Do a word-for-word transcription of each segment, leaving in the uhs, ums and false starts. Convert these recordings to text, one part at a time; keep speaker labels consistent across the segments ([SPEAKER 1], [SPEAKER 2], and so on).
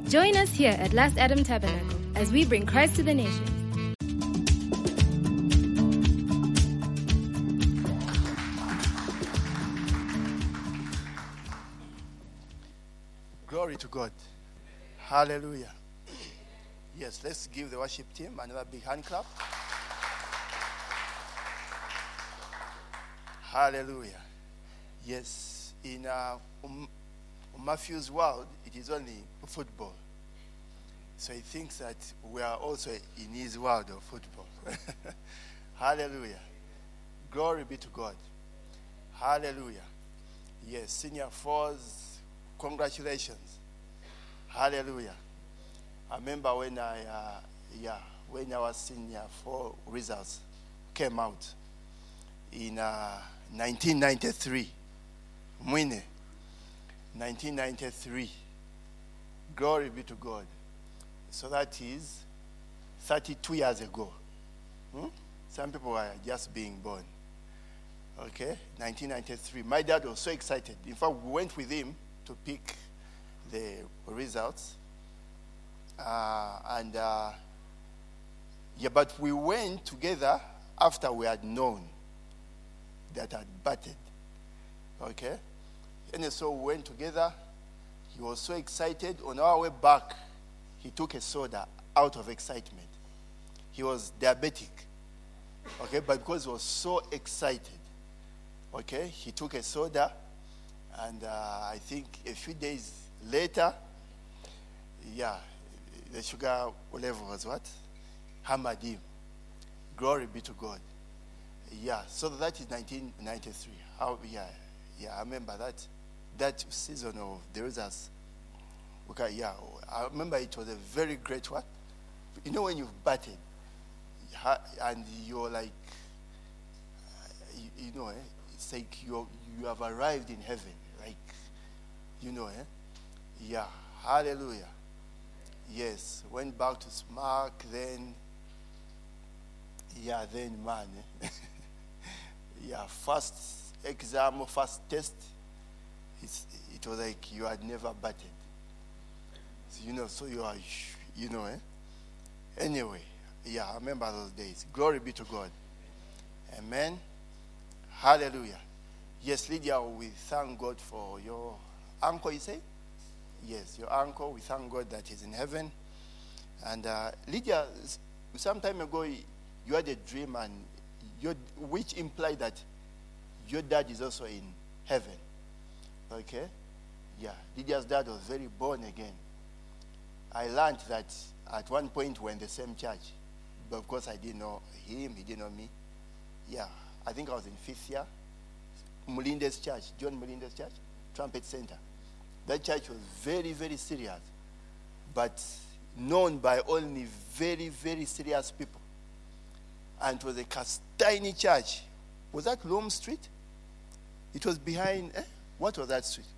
[SPEAKER 1] Join us here at Last Adam Tabernacle as we bring Christ to the nations.
[SPEAKER 2] Glory to God. Hallelujah. Yes, let's give the worship team another big hand clap. Hallelujah. Yes, in uh, um, Matthew's world, it is only football. So he thinks that we are also in his world of football. Hallelujah. Glory be to God. Hallelujah. Yes, senior fours, congratulations. Hallelujah. I remember when I, uh, yeah, when our senior four results came out in uh, nineteen ninety-three. Mwine. nineteen ninety-three. Glory be to God. So that is thirty-two years ago. Hmm? Some people are just being born. Okay, nineteen ninety-three. My dad was so excited. In fact, we went with him to pick the results. Uh, and, uh, yeah, but we went together after we had known that had batted. Okay? And so we went together. He was so excited. On our way back, he took a soda out of excitement. He was diabetic. Okay? But because he was so excited, okay, he took a soda. And uh, I think a few days later, yeah, the sugar level was what? Hammered him. Glory be to God. Yeah, so that is nineteen ninety-three. How, yeah, yeah, I remember that that season of the results. Okay, yeah, I remember it was a very great what? You know when you've batted, and you're like, you, you know, eh, it's like you you have arrived in heaven, like, you know, eh? Yeah, hallelujah. Yes, went back to Smack, then, yeah, then, man, eh? Yeah, first exam, first test, it's, it was like you had never batted. So, you know, so you are, you know, eh? Anyway, yeah, I remember those days. Glory be to God. Amen. Hallelujah. Yes, Lydia, we thank God for your uncle, you say? Yes, your uncle. We thank God that he's in heaven. And uh, Lydia, some time ago, you had a dream, and your, which implied that your dad is also in heaven. Okay? Yeah, Lydia's dad was very born again. I learned that at one point we're in the same church. But of course, I didn't know him, he didn't know me. Yeah, I think I was in fifth year. Mulinda's church, John Mulinda's church, Trumpet Center. That church was very, very serious, but known by only very, very serious people. And it was a Castini church. Was that Rome Street? It was behind, eh? What was that street?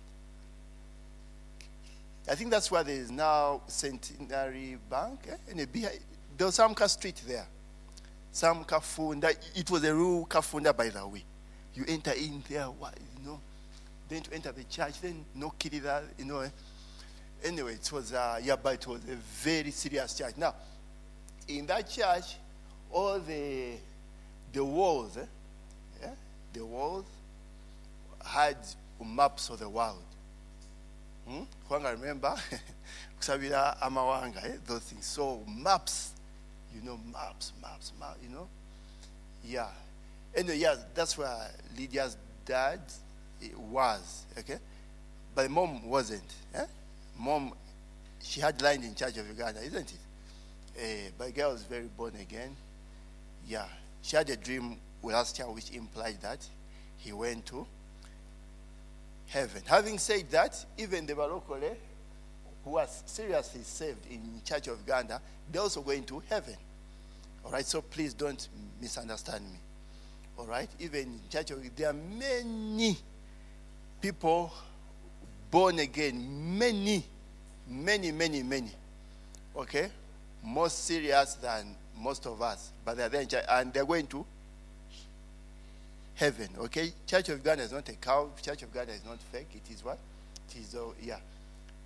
[SPEAKER 2] I think that's where there is now Centenary Bank. Eh? And behind, there was some street there. Some Kafunda. It was a real Kafunda, by the way. You enter in there, you know. Then to enter the church, then no kiddie that, you know. Eh? Anyway, it was, uh, yeah, but it was a very serious church. Now, in that church, all the the walls, eh? Yeah, the walls had maps of the world. Hmm? I remember, Kusabira Amawanga, eh? Those things. So maps, you know, maps, maps, maps, you know. Yeah. Anyway, yeah, that's where Lydia's dad was, okay? But mom wasn't. Eh? Mom, she had lined in charge of Uganda, isn't it? Uh, but the girl was very born again. Yeah. She had a dream last year which implied that he went to heaven. Having said that, even the Barokole, who was seriously saved in Church of Uganda, they're also going to heaven. All right, so please don't misunderstand me. All right, even in Church of Uganda, there are many people born again, many, many, many, many. Okay, more serious than most of us, but they're there in church, and they're going to heaven. Okay, Church of Uganda is not a cow. Church of Uganda is not fake. It is what? It is, uh, yeah.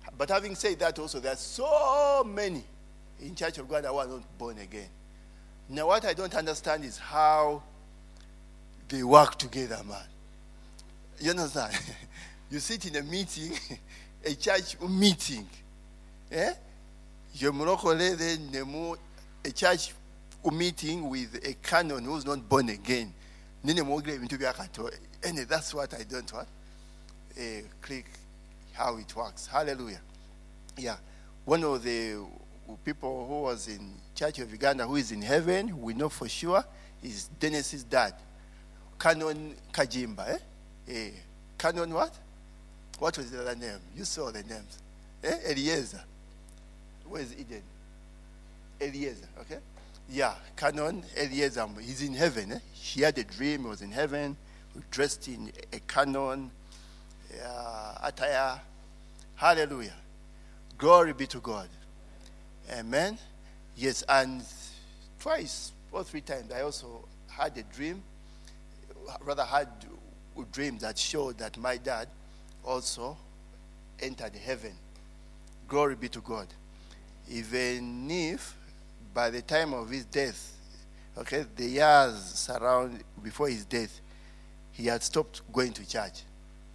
[SPEAKER 2] But having said that also, there are so many in Church of God who are not born again. Now what I don't understand is how they work together, man. You understand? You sit in a meeting, a church meeting. Eh? You mulokole then nemu a church meeting with a canon who's not born again. Nene mogre into biakato. And that's what I don't want. Uh, click how it works. Hallelujah. Yeah. One of the people who was in Church of Uganda who is in heaven, we know for sure, is Dennis's dad. Canon Kajimba. Eh? Eh. Canon what? What was the other name? You saw the names. Eh? Eliezer. Where is Eden? Eliezer, okay? Yeah, Canon Eliezer. He's in heaven. Eh? He had a dream. He was in heaven, dressed in a canon uh, attire. Hallelujah. Glory be to God. Amen. Yes, and twice or three times I also had a dream. Rather had a dream that showed that my dad also entered heaven. Glory be to God. Even if by the time of his death, okay, the years surround before his death, he had stopped going to church.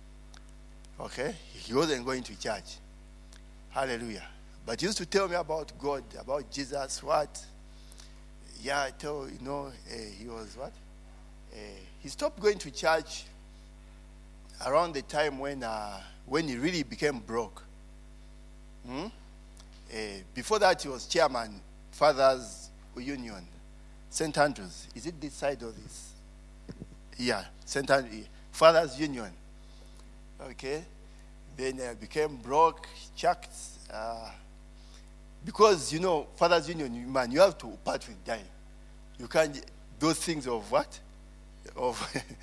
[SPEAKER 2] Okay? He wasn't going to church. Hallelujah. But he used to tell me about God, about Jesus, what? Yeah, I tell you know, uh, he was what? Uh, he stopped going to church around the time when uh, when he really became broke. Hmm? Uh, before that, he was chairman, Fathers Union, Saint Andrews. Is it this side or this? Yeah, Saint Andrews, Fathers Union. Okay. Then uh, became broke, chucked. Uh, because, you know, Fathers Union, man, you have to part with dime. You can't, those things of what? Of,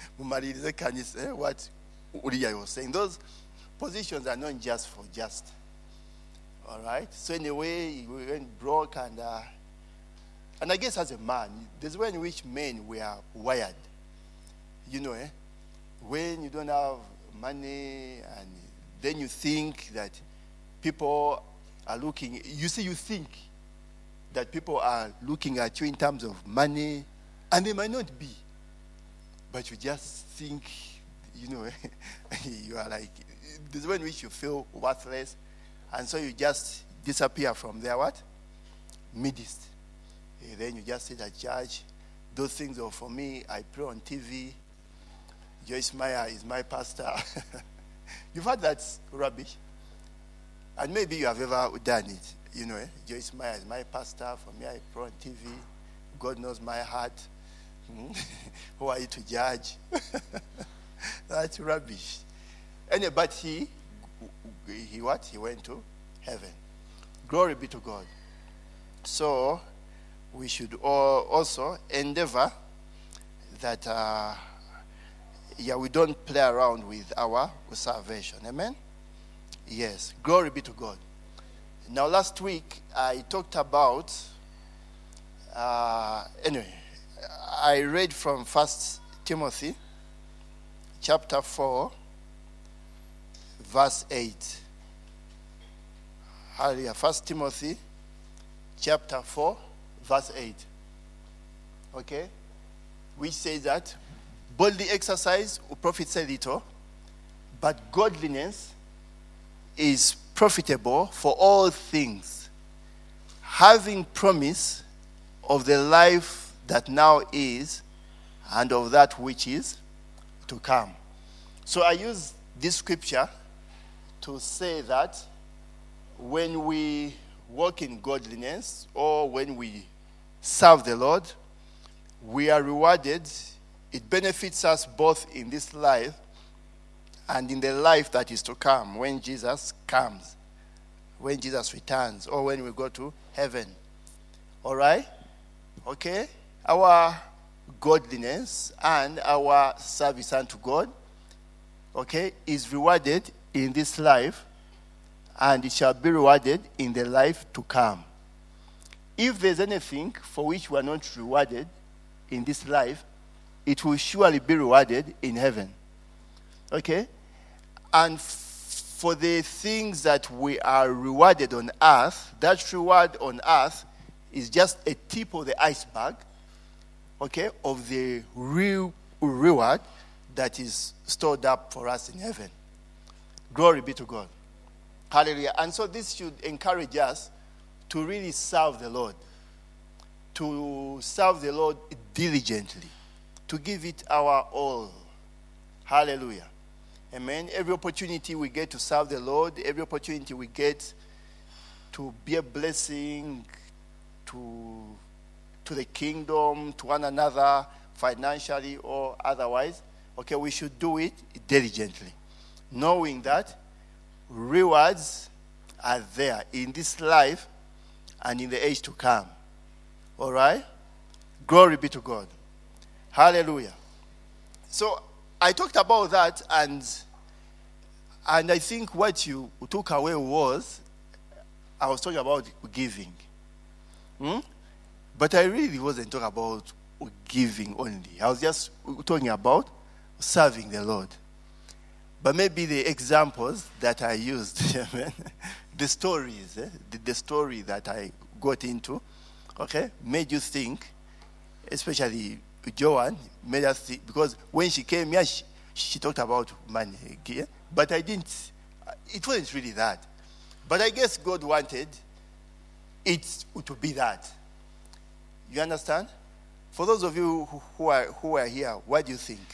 [SPEAKER 2] what Uriah was saying. Those positions are not just for just. All right? So anyway, we went broke and, uh, and I guess as a man, there's a way in which men were wired. You know, eh? When you don't have money and then you think that people are looking, you see, you think that people are looking at you in terms of money, and they might not be. But you just think, you know, you are like, there's one in which you feel worthless, and so you just disappear from there, what? Midst. And then you just sit at church. Those things are for me. I pray on T V. Joyce Meyer is my pastor. You've heard that's rubbish. And maybe you have ever done it. You know, eh? Joyce Meyer is my pastor. For me, I pray on T V. God knows my heart. Hmm? Who are you to judge? That's rubbish. Anyway, but he, he what? He went to heaven. Glory be to God. So, we should all also endeavor that, uh, yeah, we don't play around with our salvation. Amen? Yes. Glory be to God. Now, last week, I talked about, uh, anyway, I read from First Timothy, chapter four, verse eight. Hallelujah. First Timothy, chapter four, verse eight. Okay? Which says that, boldly exercise will profit a little, but godliness is profitable for all things, having promise of the life that now is and of that which is to come. So I use this scripture to say that when we walk in godliness or when we serve the Lord, we are rewarded. It benefits us both in this life and in the life that is to come when Jesus comes, when Jesus returns, or when we go to heaven. All right? Okay? Our godliness and our service unto God, okay, is rewarded in this life, and it shall be rewarded in the life to come. If there's anything for which we are not rewarded in this life, it will surely be rewarded in heaven. Okay? And f- for the things that we are rewarded on earth, that reward on earth is just a tip of the iceberg, okay, of the real reward that is stored up for us in heaven. Glory be to God. Hallelujah. And so this should encourage us to really serve the Lord, to serve the Lord diligently, to give it our all. Hallelujah. Amen. Every opportunity we get to serve the Lord, every opportunity we get to be a blessing to, to the kingdom, to one another, financially or otherwise, okay, we should do it diligently, knowing that rewards are there in this life and in the age to come. All right? Glory be to God. Hallelujah. So I talked about that, and and I think what you took away was, I was talking about giving. Hmm? But I really wasn't talking about giving only. I was just talking about serving the Lord. But maybe the examples that I used, the stories, eh, the, the story that I got into, okay, made you think, especially Joanne, made us think, because when she came here, she, she talked about money, okay? But I didn't, it wasn't really that. But I guess God wanted it to be that. You understand? For those of you who, who are who are here, what do you think?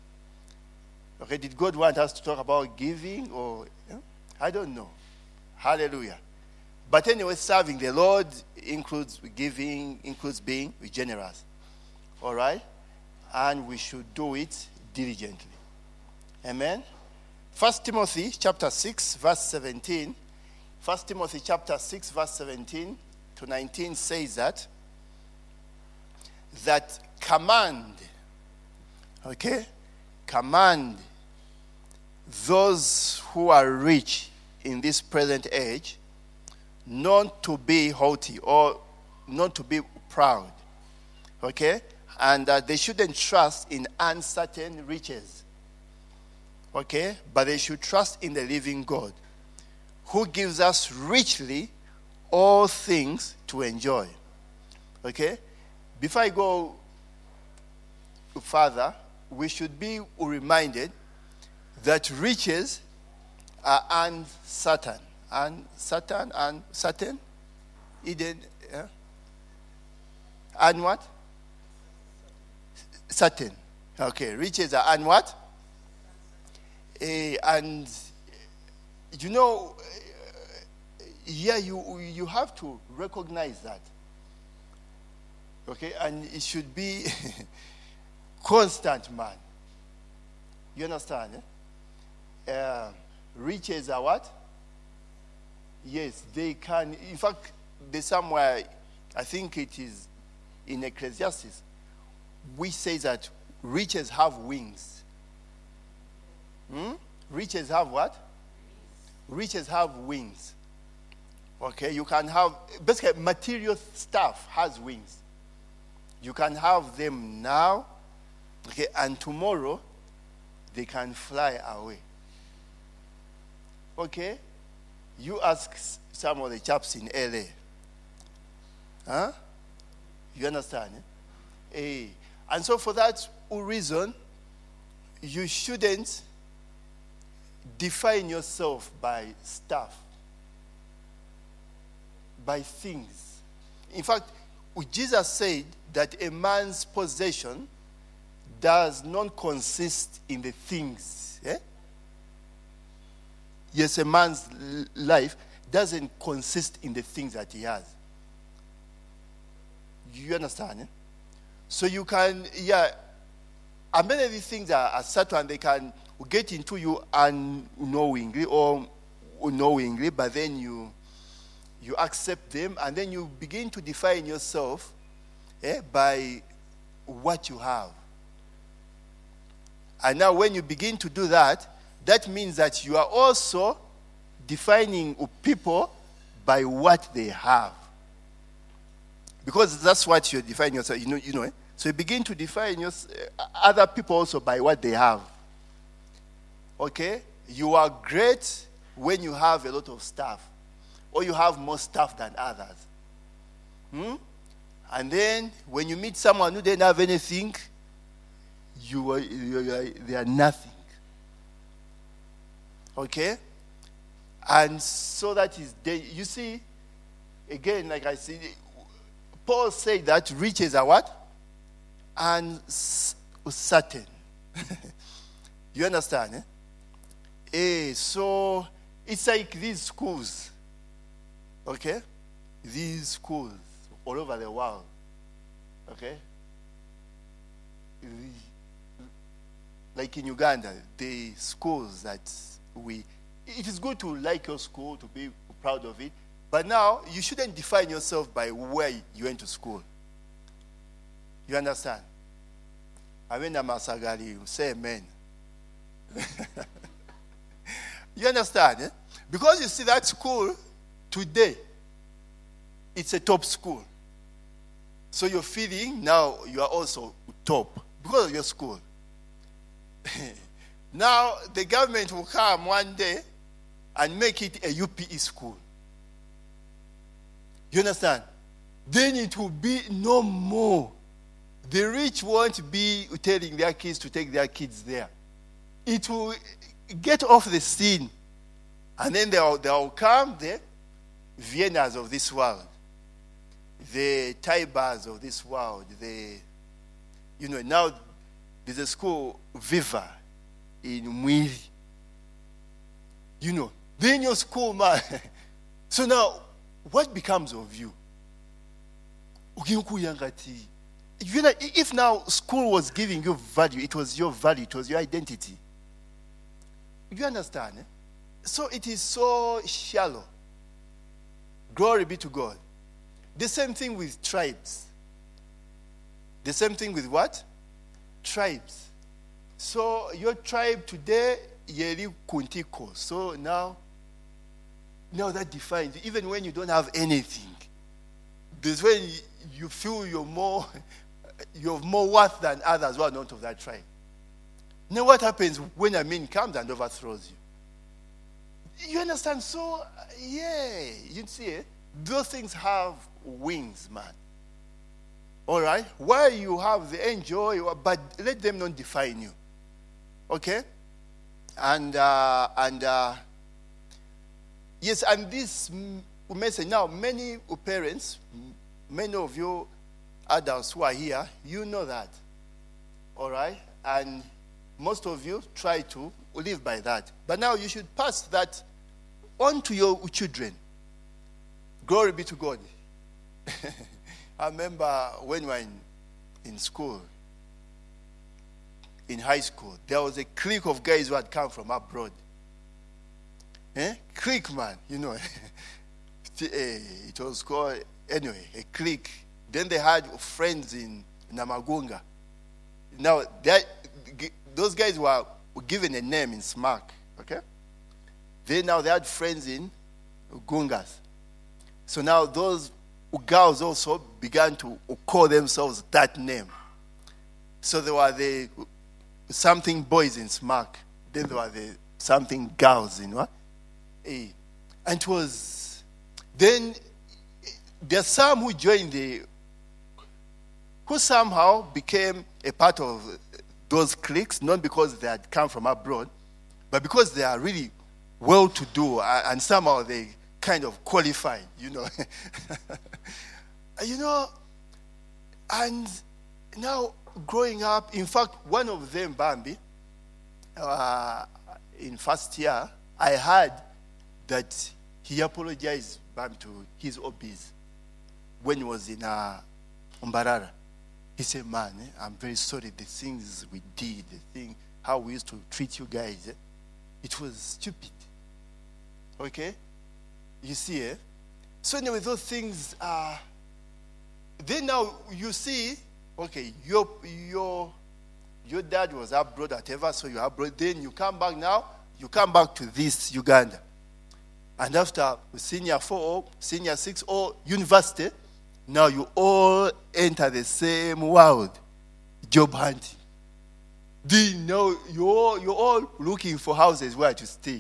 [SPEAKER 2] Okay, did God want us to talk about giving or, you know? I don't know. Hallelujah. But anyway, serving the Lord includes giving, includes being generous. All right? And we should do it diligently. Amen? First Timothy chapter six, verse seventeen. First Timothy chapter six, verse seventeen to nineteen says that, that command, okay, command those who are rich in this present age not to be haughty or not to be proud, okay, and that they shouldn't trust in uncertain riches, okay, but they should trust in the living God, who gives us richly all things to enjoy. Okay? Before I go further, we should be reminded that riches are uncertain. Uncertain, uncertain? Eden, yeah? And what? Certain. Okay, riches are un what? Uh, and you know, uh, yeah, you you have to recognize that. Okay, and it should be constant, man. You understand? Eh? Uh, riches are what? Yes, they can. In fact, there's somewhere, I think it is in Ecclesiastes, we say that riches have wings. Hmm? Riches have what? Riches have wings. Okay, you can have, basically material stuff has wings. You can have them now, okay, and tomorrow they can fly away. Okay? You ask some of the chaps in L A. Huh? You understand? Eh? Eh. And so for that reason, you shouldn't define yourself by stuff, by things. In fact, Jesus said that a man's possession does not consist in the things. Eh? Yes, a man's life doesn't consist in the things that he has. You understand? Eh? So you can, yeah, and many of these things are, are certain, they can get into you unknowingly or knowingly, but then you you accept them, and then you begin to define yourself eh, by what you have. And now when you begin to do that, that means that you are also defining people by what they have. Because that's what you're defining yourself, you know, you know. Eh? So you begin to define your, uh, other people also by what they have. Okay? You are great when you have a lot of stuff, or you have more stuff than others. Hmm? And then when you meet someone who didn't have anything, you are, you are, they are nothing. Okay? And so that is, you see, again, like I said, Paul said that riches are what? Uncertain. You understand? Eh? Eh, so it's like these schools. Okay? These schools all over the world. Okay? Like in Uganda, the schools that we, it is good to like your school, to be proud of it, but now you shouldn't define yourself by where you went to school. You understand? I went to Masagari, you say amen. You understand? Eh? Because you see that school today, it's a top school. So you're feeling now you are also top because of your school. Now the government will come one day and make it a U P E school. You understand? Then it will be no more. The rich won't be telling their kids to take their kids there. It will get off the scene. And then there will, there will come the Viennas of this world, the Thai bars of this world, the, you know, now there's a school, Viva, in Mwiri. You know, then your school, man. So now, what becomes of you? You know, if now school was giving you value, it was your value, it was your identity. You understand? Eh? So it is so shallow. Glory be to God. The same thing with tribes. The same thing with what? Tribes. So your tribe today, Yeri Kuntiko. So now, now that defines, even when you don't have anything, there's when you feel you're more, you have more worth than others who are not of that tribe. Now what happens when a man comes and overthrows you? You understand? So, yeah, you see, eh? Those things have wings, man. All right? Why you have the enjoy, but let them not define you. Okay? And, uh, and uh, yes, and this message, now, many parents, many of you adults who are here, you know that. All right? And most of you try to live by that. But now you should pass that on to your children. Glory be to God. I remember when we were in, in school, in high school, there was a clique of guys who had come from abroad. Eh? Clique, man, you know. It was called, anyway, a clique. Then they had friends in Namagunga. Now, those guys were given a name in SMAC, okay? They now they had friends in Gungas. So now those girls also began to call themselves that name. So there were the something boys in SMAC. Then there were the something girls in what? Eh. And it was, then there's some who joined the, who somehow became a part of those cliques, not because they had come from abroad, but because they are really well-to-do, and somehow they kind of qualified, you know. You know, and now growing up, in fact, one of them, Bambi, uh, in first year, I heard that he apologized, Bambi, to his hobbies when he was in uh, Umbarara. He said, man, eh, I'm very sorry, the things we did, the thing, how we used to treat you guys, eh, it was stupid. Okay? You see, eh? So anyway, those things are, then now you see, okay, your, your, your dad was abroad, whatever, so you're abroad, then you come back now, you come back to this Uganda. And after senior four or senior six or university, now you all enter the same world, job hunting. Then now you're all, you're all looking for houses where to stay.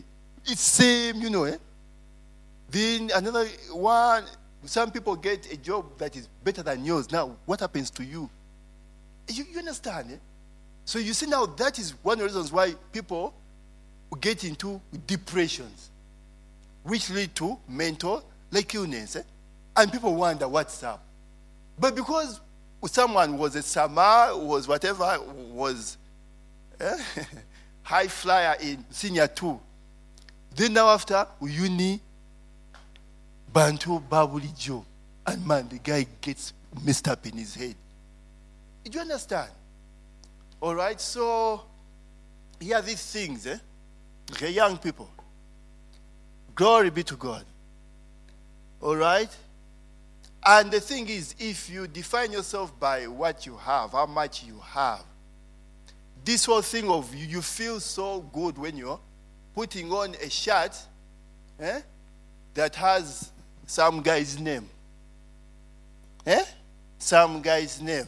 [SPEAKER 2] It's same, you know, eh? Then another one, some people get a job that is better than yours. Now, what happens to you? You, you understand, eh? So you see now that is one of the reasons why people get into depressions, which lead to mental like illness. Eh? And people wonder what's up. But because someone was a summer, was whatever, was eh, high flyer in senior two, then now after uni, Bantu Babuli Joe, and man, the guy gets messed up in his head. Do you understand? All right, so here are these things, eh? Okay, young people. Glory be to God. All right? And the thing is, if you define yourself by what you have, how much you have, this whole thing of you, you feel so good when you're putting on a shirt eh, that has some guy's name. Eh? Some guy's name.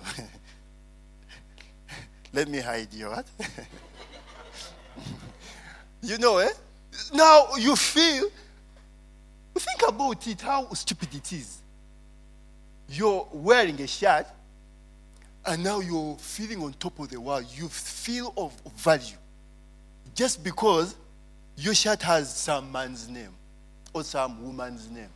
[SPEAKER 2] Let me hide you, what? You know, eh? Now you feel, think about it, how stupid it is. You're wearing a shirt, and now you're feeling on top of the world. You feel of value. Just because your shirt has some man's name or some woman's name.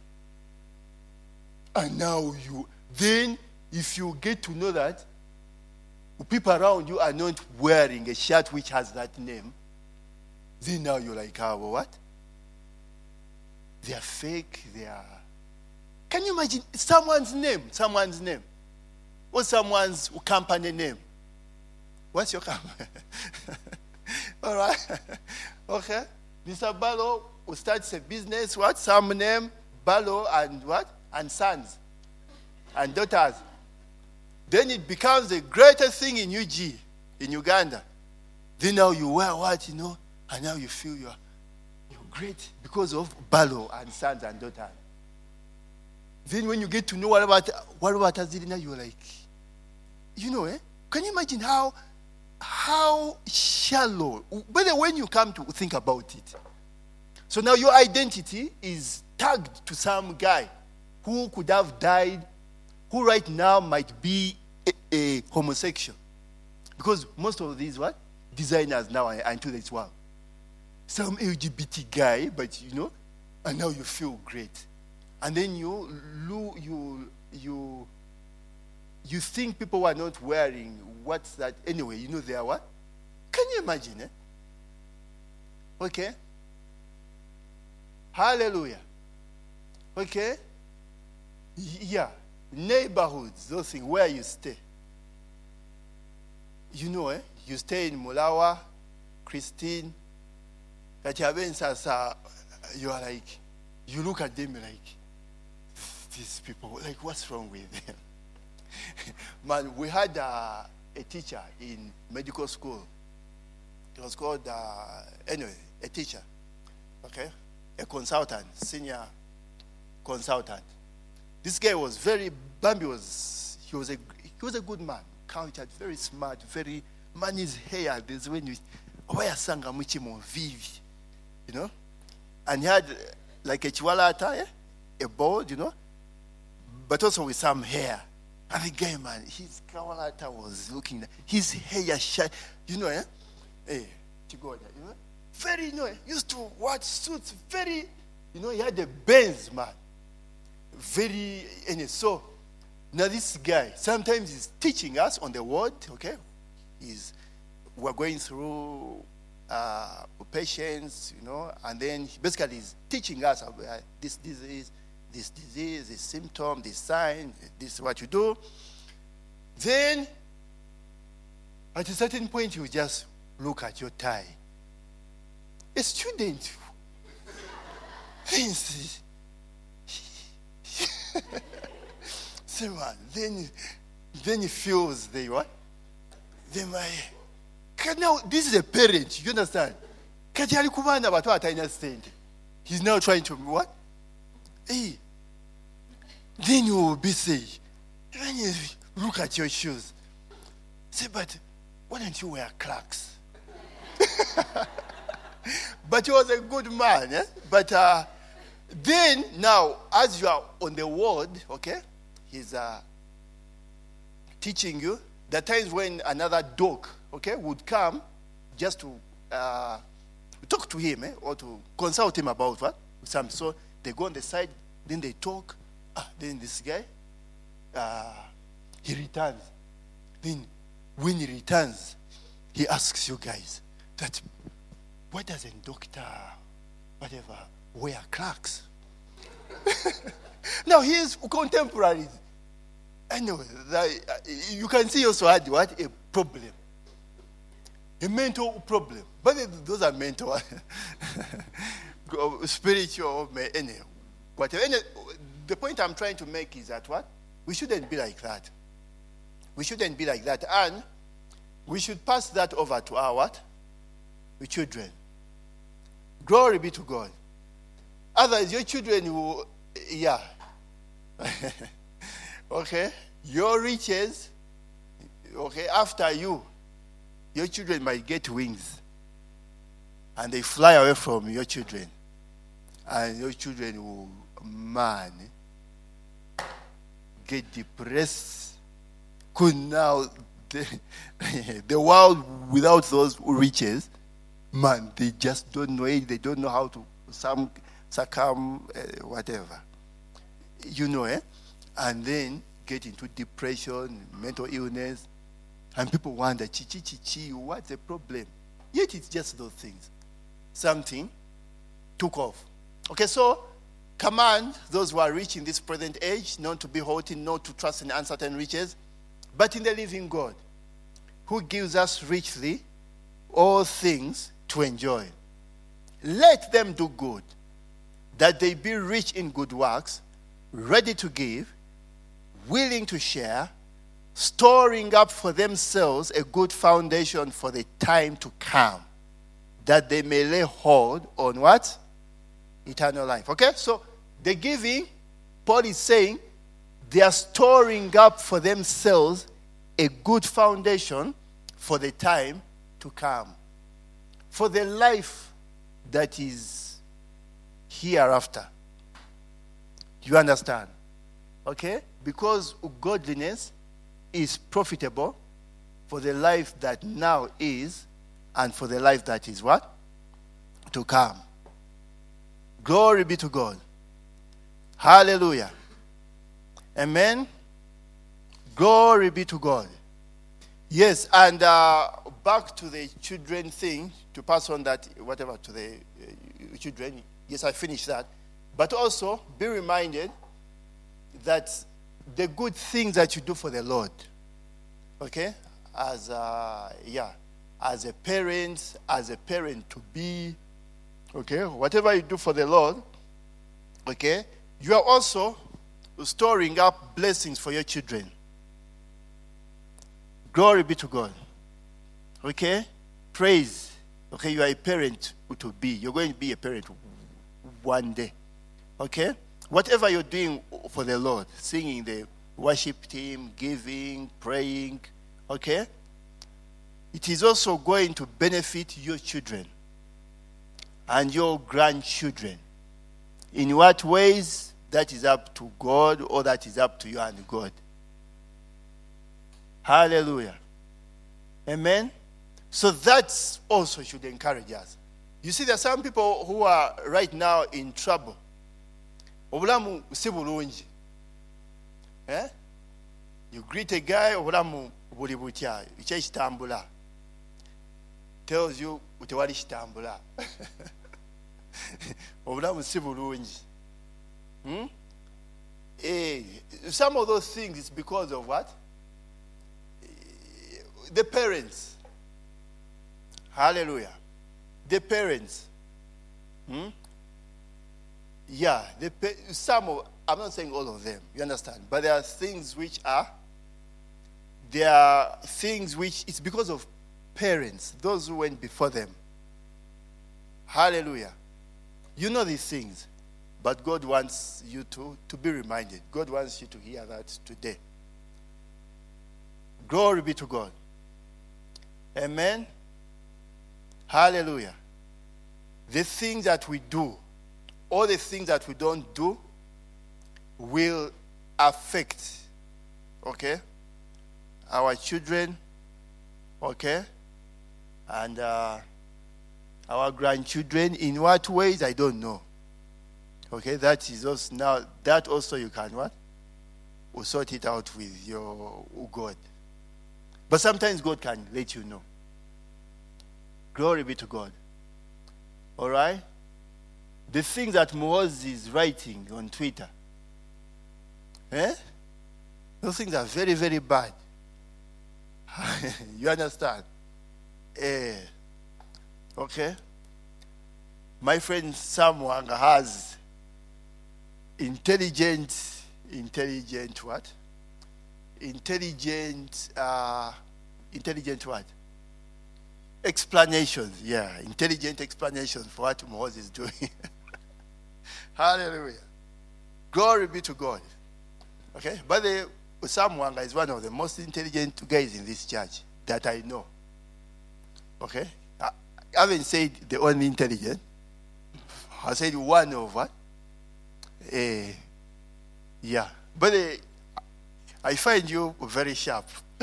[SPEAKER 2] And now you, then if you get to know that people around you are not wearing a shirt which has that name, then now you're like, oh, what? They are fake, they are... Can you imagine someone's name, someone's name, or someone's company name? What's your company? All right? Okay. Mister Barlow starts a business, what? Some name, Barlow and what? And sons and daughters. Then it becomes the greatest thing in U G, in Uganda. Then now you wear what, you know, and now you feel you're, you're great because of Barlow and sons and daughters. Then when you get to know what about what about Azirina, you're like, you know, eh? Can you imagine how how shallow? But then when you come to think about it, so now your identity is tagged to some guy who could have died, who right now might be a, a homosexual, because most of these what designers now are into this world. Some L G B T guy, but you know, and now you feel great. And then you you you you think people are not wearing what's that anyway? You know they are what? Can you imagine? Eh? Okay. Hallelujah. Okay. Yeah. Neighborhoods, those things where you stay. You know, eh? You stay in Mulawa, Christine. That you are you are like, you look at them like. These people, like, what's wrong with them? Man, we had uh, a teacher in medical school. It was called, uh, anyway, a teacher, okay? A consultant, senior consultant. This guy was very, Bambi was, he was a, he was a good man, cultured, very smart, very, man, his hair, there's when you, where sanga muchimo vivi, you know? And he had like a chihuahua attire, a bald, you know? But also with some hair. And the guy, man, his kawalata was looking, his hair, shine, you know, eh? Hey, Chigoda, you know? Very, you know, used to watch suits, very, you know, he had the Benz, man. Very, and so, now this guy, sometimes he's teaching us on the word, okay? He's, we're going through uh, patients, you know, and then he basically he's teaching us about uh, this disease, this disease, this symptom, this sign, this is what you do. Then, at a certain point, you just look at your tie. A student. See, man, then, then he feels the what? Then my, now, this is a parent, you understand? He's now trying to what? Hey, then you will be saying, when you look at your shoes, say, but why don't you wear Clarks? But he was a good man. Eh? But uh, then, now, as you are on the ward, okay, he's uh, teaching you. There are times when another dog, okay, would come just to uh, talk to him, eh, or to consult him about what? Some. So they go on the side, then they talk. Ah, then this guy, uh, he returns. Then when he returns, he asks you guys that, why doesn't Doctor whatever wear Clarks? Now he is contemporary. Anyway, that, uh, you can see also had what a problem, a mental problem. But those are mental, spiritual, anyway. Whatever. Anyway, the point I'm trying to make is that what we shouldn't be like that. We shouldn't be like that, and we should pass that over to our what? The children. Glory be to God. Otherwise, your children will, yeah. Okay? Your riches, okay, after you, your children might get wings. And they fly away from your children. And your children will, man, get depressed. Could now, the, the world without those riches, man, they just don't know it. They don't know how to some succumb, uh, whatever. You know, eh? And then get into depression, mental illness. And people wonder, chi, chi, chi, chi, what's the problem? Yet it's just those things. Something took off. Okay, so command those who are rich in this present age not to be haughty, not to trust in uncertain riches, but in the living God, who gives us richly all things to enjoy. Let them do good, that they be rich in good works, ready to give, willing to share, storing up for themselves a good foundation for the time to come, that they may lay hold on what? Eternal life. Okay? So the giving, Paul is saying, they are storing up for themselves a good foundation for the time to come. For the life that is hereafter. You understand? Okay? Because godliness is profitable for the life that now is and for the life that is what? To come. Glory be to God. Hallelujah. Amen. Glory be to God. Yes, and uh, back to the children thing, to pass on that, whatever, to the uh, children. Yes, I finished that. But also, be reminded that the good things that you do for the Lord, okay, as a, yeah, as a parent, as a parent to be, okay, whatever you do for the Lord, okay, you are also storing up blessings for your children. Glory be to God. Okay? Praise. Okay, you are a parent to be. You're going to be a parent one day. Okay? Whatever you're doing for the Lord, singing the worship team, giving, praying, okay? It is also going to benefit your children and your grandchildren. In what ways? That is up to God, or that is up to you and God. Hallelujah. Amen. So that also should encourage us. You see, there are some people who are right now in trouble. Obulamu si bulungi. Eh? You greet a guy, obulamu buli butya, ekye kitambula. Tells you utewali kitambula. Obulamu si bulungi. Hmm? Eh, some of those things is because of what? The parents. Hallelujah. The parents. Hmm? Yeah, the pa- some of, I'm not saying all of them, you understand? But there are things which are, there are things which, it's because of parents, those who went before them. Hallelujah. You know these things, but God wants you to, to be reminded. God wants you to hear that today. Glory be to God. Amen. Hallelujah. the things that we do, all the things that we don't do, will affect, okay, our children, okay, and uh, our grandchildren. In what ways, I don't know. Okay, that is also now, that also you can what? We'll sort it out with your God. But sometimes God can let you know. Glory be to God. All right? The things that Moses is writing on Twitter, eh? Those things are very, very bad. You understand? Eh. Okay? My friend someone has intelligent, intelligent what? Intelligent, uh, intelligent what? Explanations, yeah. Intelligent explanations for what Moses is doing. Hallelujah. Glory be to God. Okay? But the Samuanga is one of the most intelligent guys in this church that I know. Okay? I haven't said the only intelligent. I said one of what? Uh, yeah. But uh, I find you very sharp.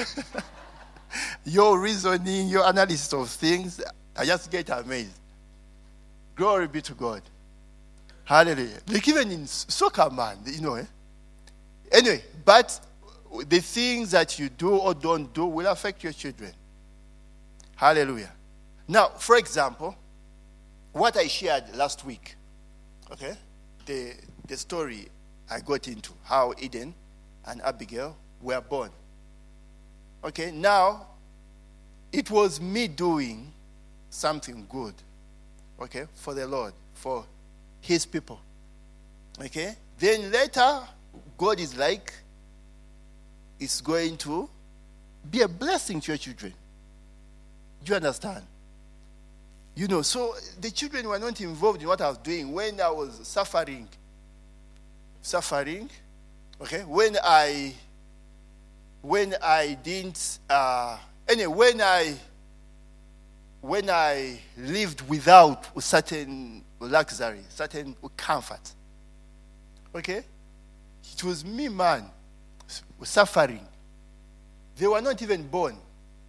[SPEAKER 2] Your reasoning, your analysis of things, I just get amazed. Glory be to God. Hallelujah. Like even in soccer, man, you know, eh? Anyway, but the things that you do or don't do will affect your children. Hallelujah. Now, for example, what I shared last week, okay, the, the story I got into, how Eden and Abigail were born. Okay, now, it was me doing something good, okay, for the Lord, for his people. Okay, then later, God is like, it's going to be a blessing to your children. Do you understand? You know, so the children were not involved in what I was doing when I was suffering. Suffering, okay, when I, when I didn't, uh, anyway, when I, when I lived without certain luxury, certain comfort, okay, it was me, man, suffering. They were not even born.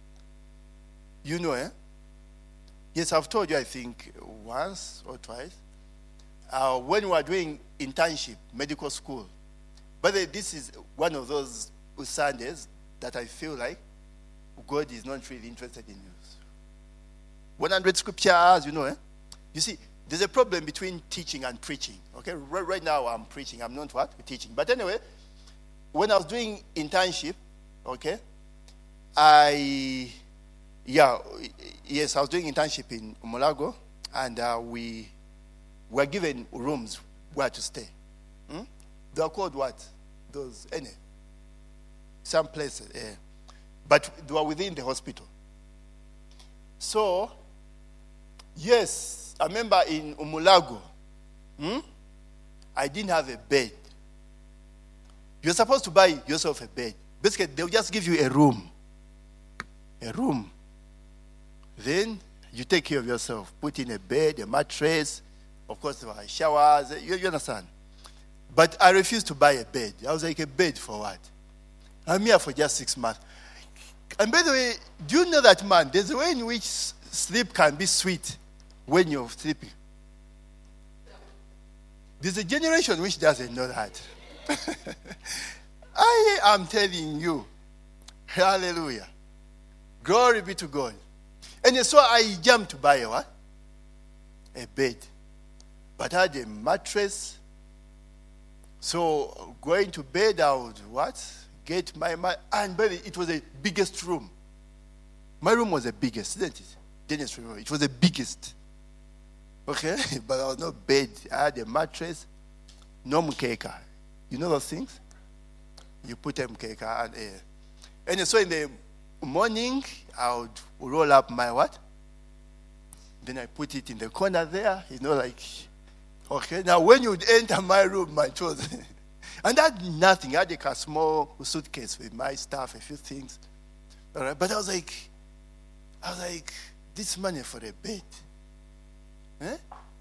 [SPEAKER 2] You know, eh? Yes, I've told you, I think, once or twice. Uh, when we were doing internship, medical school. But this is one of those Sundays that I feel like God is not really interested in you. one hundred scriptures, you know, eh? You see, there's a problem between teaching and preaching. Okay, right, right now I'm preaching. I'm not what? Teaching. But anyway, when I was doing internship, okay, I, yeah, yes, I was doing internship in Mulago, and uh, we were given rooms where to stay. Hmm? They are called what? Those, any, some places, eh. But they were within the hospital. So, yes, I remember in Umulago, hmm, I didn't have a bed. You're supposed to buy yourself a bed. Basically, they'll just give you a room. A room. Then you take care of yourself. Put in a bed, a mattress. Of course, there were showers. You, you understand? But I refused to buy a bed. I was like, a bed for what? I'm here for just six months. And by the way, do you know that, man, there's a way in which sleep can be sweet when you're sleeping. There's a generation which doesn't know that. I am telling you. Hallelujah. Glory be to God. And so I jumped to buy a what? A bed. But I had a mattress. So going to bed, I would what? Get my, my and baby, it was the biggest room. My room was the biggest, isn't it? Dennis room. It was the biggest. Okay? But there was no bed. I had a mattress, no mkeka. You know those things? You put a mkeka and air. And so in the morning, I would roll up my what? Then I put it in the corner there, you know, like, okay. Now when you would enter my room, my children, and I had nothing. I had like a small suitcase with my stuff, a few things. All right, but I was like, I was like, this money for a bed. Eh?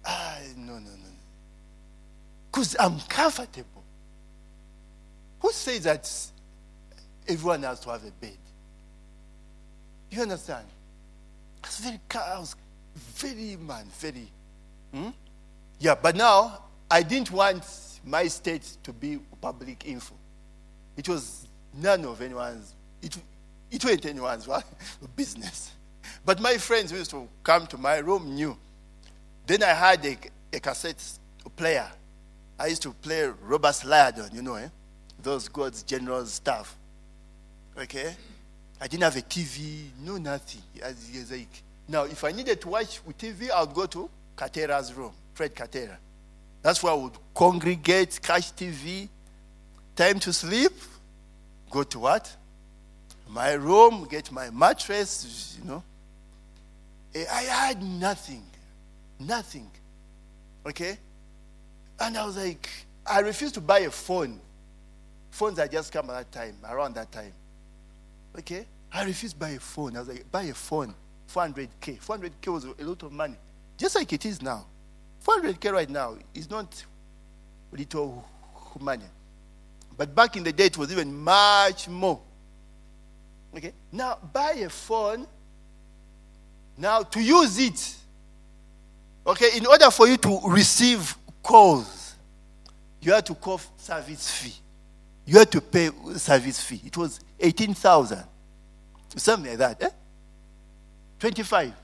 [SPEAKER 2] Ah, no, no, no. Because I'm comfortable. Who says that everyone has to have a bed? You understand? I was very, I was very, man, very. Hmm? Yeah, but now, I didn't want my state to be public info. It was none of anyone's, it, it wasn't anyone's business. But my friends who used to come to my room knew. Then I had a, a cassette player. I used to play Robert Slyadon, you know, eh? Those God's general stuff. Okay? I didn't have a T V, no nothing. As, as like, now, if I needed to watch with T V, I would go to Katera's room, Fred Katera. That's where I would congregate, catch T V, time to sleep, go to what? My room, get my mattress, you know. I had nothing, nothing, okay? And I was like, I refused to buy a phone. Phones had just come at that time, around that time, okay? I refused to buy a phone. I was like, buy a phone, four hundred K. four hundred K was a lot of money, just like it is now. four hundred K right now is not little money. But back in the day, it was even much more. Okay? Now, buy a phone. Now, to use it, okay, in order for you to receive calls, you had to call service fee. You had to pay service fee. It was eighteen thousand. Something like that, eh? twenty-five.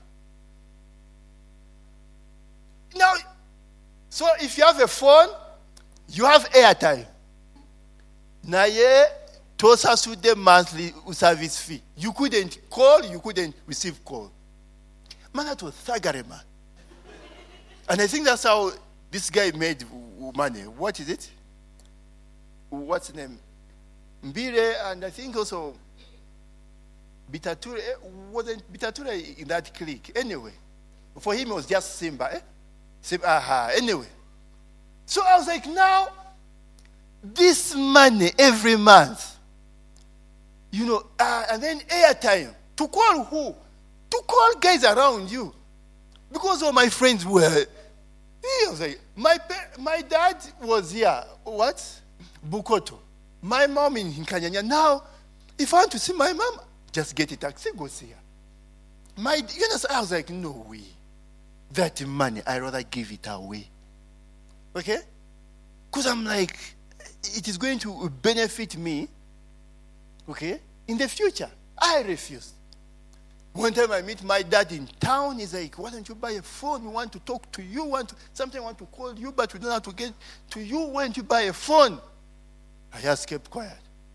[SPEAKER 2] Now, so if you have a phone, you have airtime. Now, yeah, tosa sude monthly service fee. You couldn't call, you couldn't receive call. Man, that was thuggery, man. And I think that's how this guy made money. What is it? What's the name? Mbire, and I think also Bitature. Wasn't Bitature in that clique? Anyway, for him it was just Simba. Eh? Simba, aha. Anyway, so I was like, now this money every month, you know, uh, and then airtime to call who? To call guys around you, because all my friends were. I was like, my my dad was here. What? Bukoto. My mom in Kanyanya. Now, if I want to see my mom, just get a taxi, go see her. My, you know, I was like, no way. That money, I rather give it away. Okay? Because I'm like, it is going to benefit me. Okay? In the future. I refuse. One time I meet my dad in town, he's like, why don't you buy a phone? We want to talk to you. Want to, sometimes want to call you, but we don't have to get to you. Why don't you buy a phone? I just kept quiet.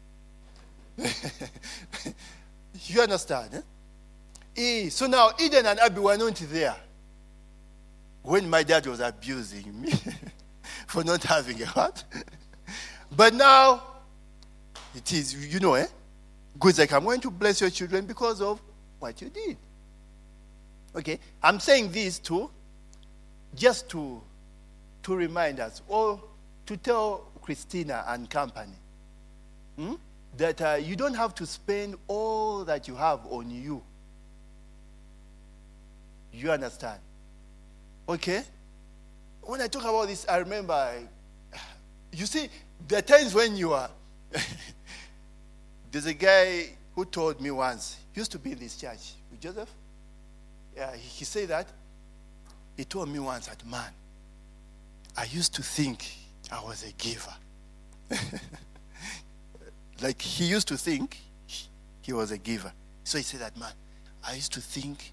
[SPEAKER 2] You understand? Eh? Eh, so now Eden and Abby were not there when my dad was abusing me for not having a heart. But now it is, you know, eh? God's like, I'm going to bless your children because of what you did. Okay? I'm saying this too, just to, to remind us, or to tell Christina and company hmm, that uh, you don't have to spend all that you have on you. You understand? Okay? When I talk about this, I remember, I, you see, there are times when you are, there's a guy who told me once, he used to be in this church with Joseph. Yeah, he, he said that. He told me once that, man, I used to think I was a giver. Like he used to think he was a giver. So he said that, man, I used to think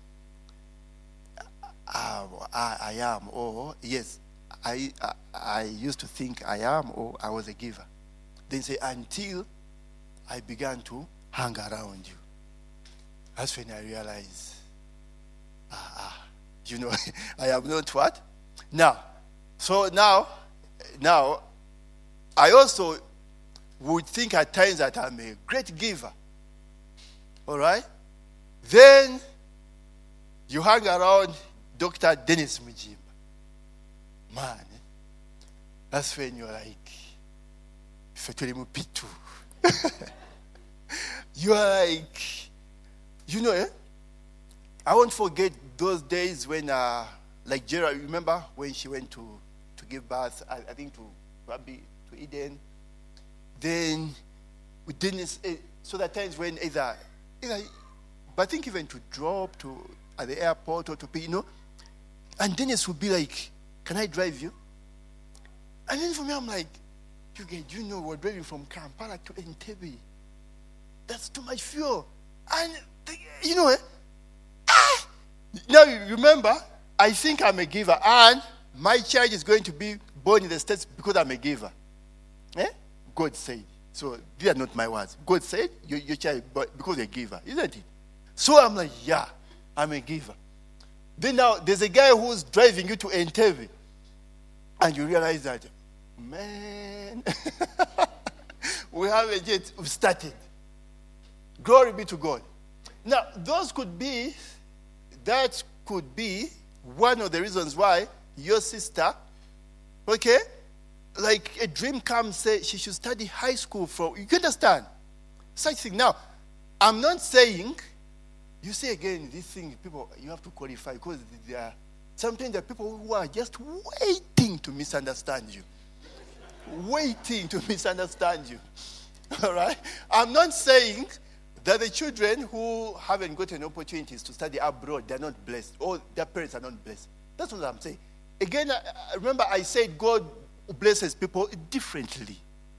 [SPEAKER 2] uh, I, I am, or yes, I, I I used to think I am, or I was a giver. Then say, until I began to hang around you. That's when I realized, ah, ah you know, I am not what? Now, so now, now, I also would think at times that I'm a great giver. All right? Then you hang around Doctor Dennis Mujimba. Man, eh? That's when you're like, Pitu. You are like, you know, eh? I won't forget those days when uh, like Gerald, remember when she went to, to give birth, I, I think to Rabbi, to Eden. Then we didn't, uh, so there are times when either, either, but I think even to drop to at the airport or to pay, you know, and Dennis would be like, can I drive you? And then for me, I'm like, you get, you know, we're driving from Kampala to Entebbe. That's too much fuel. And, you know, eh, ah! Now, you remember, I think I'm a giver. And my child is going to be born in the States because I'm a giver. Eh? God said. So, these are not my words. God said, your, your child, but because you're a giver. Isn't it? So, I'm like, yeah, I'm a giver. Then now, there's a guy who's driving you to Entebbe. And you realize that, man, we haven't yet started. Glory be to God. Now, those could be, that could be one of the reasons why your sister, okay, like a dream comes, say she should study high school from, you understand? Such thing. Now, I'm not saying, you see again, this thing, people, you have to qualify because there are, sometimes there are people who are just waiting to misunderstand you. Waiting to misunderstand you. All right? I'm not saying that the children who haven't gotten opportunities to study abroad, they're not blessed, or their parents are not blessed. That's what I'm saying. Again, I, I remember I said God blesses people differently.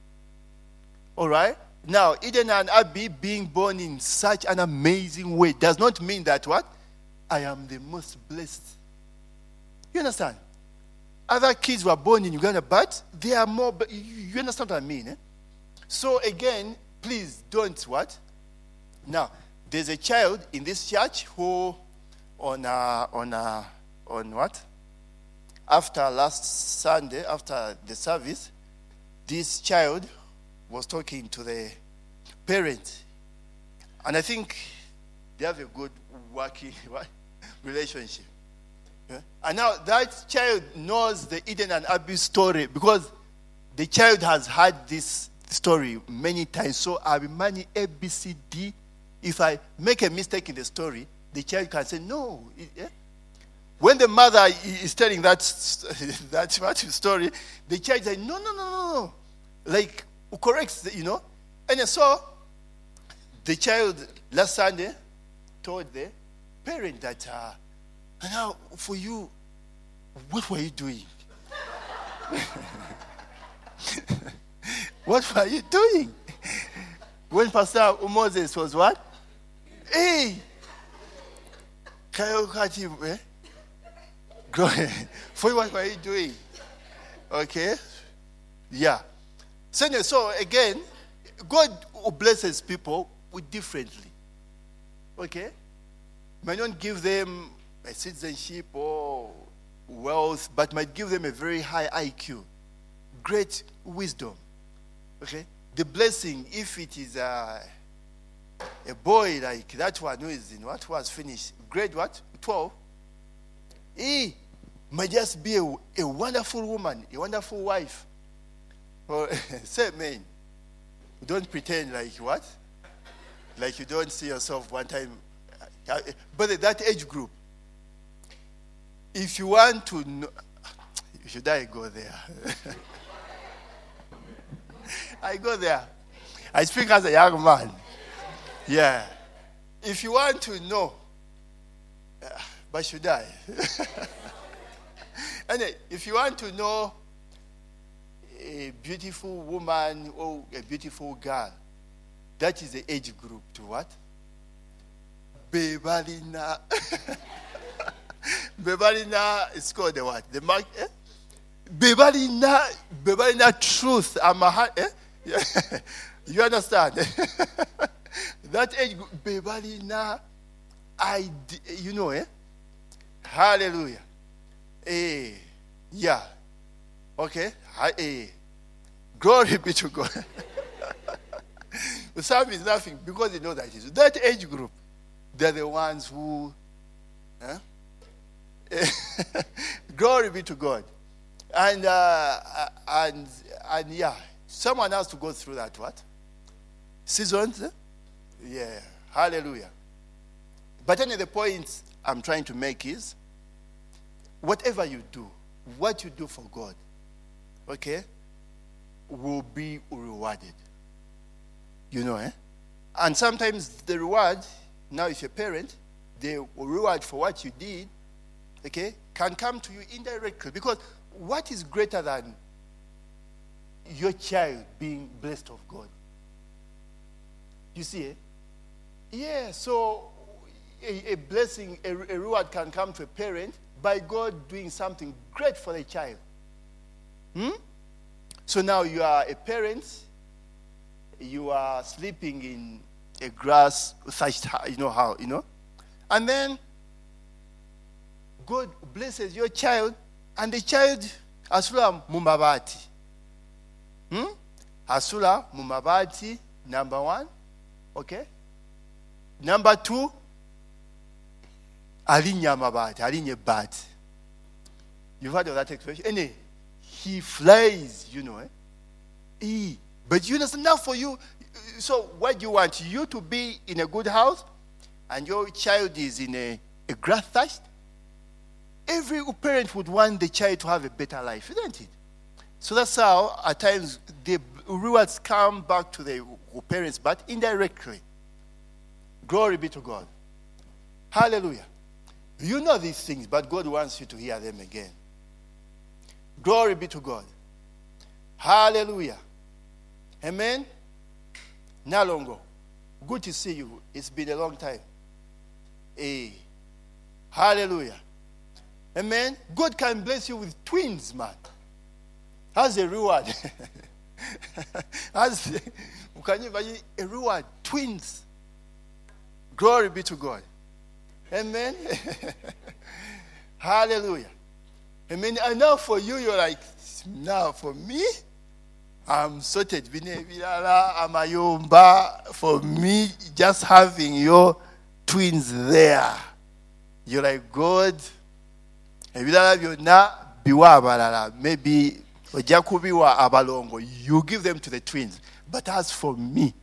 [SPEAKER 2] All right? Now, Eden and Abby being born in such an amazing way does not mean that what? I am the most blessed. You understand? Other kids were born in Uganda, but they are more, you understand what I mean? Eh? So again, please don't what? Now, there's a child in this church who, on uh, on uh, on what? After last Sunday, after the service, this child was talking to the parent, and I think they have a good working what, relationship. Yeah? And now that child knows the Eden and Abby story because the child has heard this story many times. So Abimani A, B, C, D. If I make a mistake in the story, the child can say, no. Yeah? When the mother is telling that, that story, the child says, no, no, no, no, no. Like, corrects, you know. And so, the child last Sunday told the parent that, uh, now, for you, what were you doing? What were you doing? When Pastor Moses was what? Hey! Eh? For you, what were you doing? Okay? Yeah. So, so again, God blesses people with differently. Okay? Might not give them a citizenship or wealth, but might give them a very high I Q, great wisdom. Okay? The blessing, if it is a, a boy like that one who is in what was finished, grade what? twelve, he might just be a, a wonderful woman, a wonderful wife. Or say amen. Don't pretend like what? Like you don't see yourself one time. But at that age group, if you want to know, should I go there? I go there. I speak as a young man. Yeah. If you want to know, uh, but should I? Anyway, if you want to know a beautiful woman or a beautiful girl, that is the age group to what? Bebalina. Bebalina is called the what? The mark. Eh? Bebalina, Bebalina truth. I'm a eh? Yeah. You understand? That age group, Bebalina, I, you know, eh? Hallelujah. Eh, yeah. Okay. Eh. Glory be to God. Some is laughing because they know that it is that age group. They're the ones who. Eh? Glory be to God. And uh, and and yeah, someone has to go through that what? Seasons? Eh? Yeah. Hallelujah. But anyway, the point I'm trying to make is whatever you do, what you do for God, okay, will be rewarded. You know, eh? And sometimes the reward, now if you're a parent, the reward for what you did, okay, can come to you indirectly. Because what is greater than your child being blessed of God? You see, eh? Yeah, so a, a blessing, a, a reward can come to a parent by God doing something great for the child. Hmm? So now you are a parent, you are sleeping in a grass, such, you know how, you know, and then God blesses your child, and the child asula mumabati. Hmm? Asula mumabati, number one, okay? Number two, alinya mabati, alinya bat. You've heard of that expression? And he flies, you know. Eh? He, but you understand, now for you, so what do you want? You to be in a good house, and your child is in a, a grass thatched? Every parent would want the child to have a better life, isn't it? So that's how, at times, the rewards come back to the parents, but indirectly. Glory be to God. Hallelujah. You know these things, but God wants you to hear them again. Glory be to God. Hallelujah. Amen. Nalongo, good to see you. It's been a long time. Hey. Hallelujah. Amen. God can bless you with twins, man. As a reward. As can you imagine a reward? Twins. Glory be to God. Amen. Hallelujah. Amen. And now for you, you're like, now for me, I'm sorted. For me, just having your twins there. You're like, God, maybe you give them to the twins. But as for me,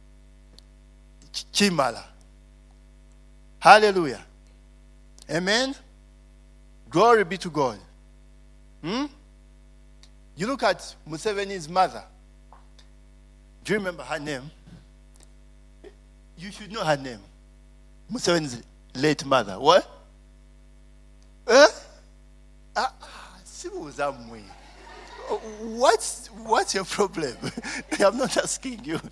[SPEAKER 2] Chimala. Hallelujah. Amen. Glory be to God. Hmm? You look at Museveni's mother. Do you remember her name? You should know her name. Museveni's late mother. What? Huh? Ah, What's, what's your problem? I'm not asking you.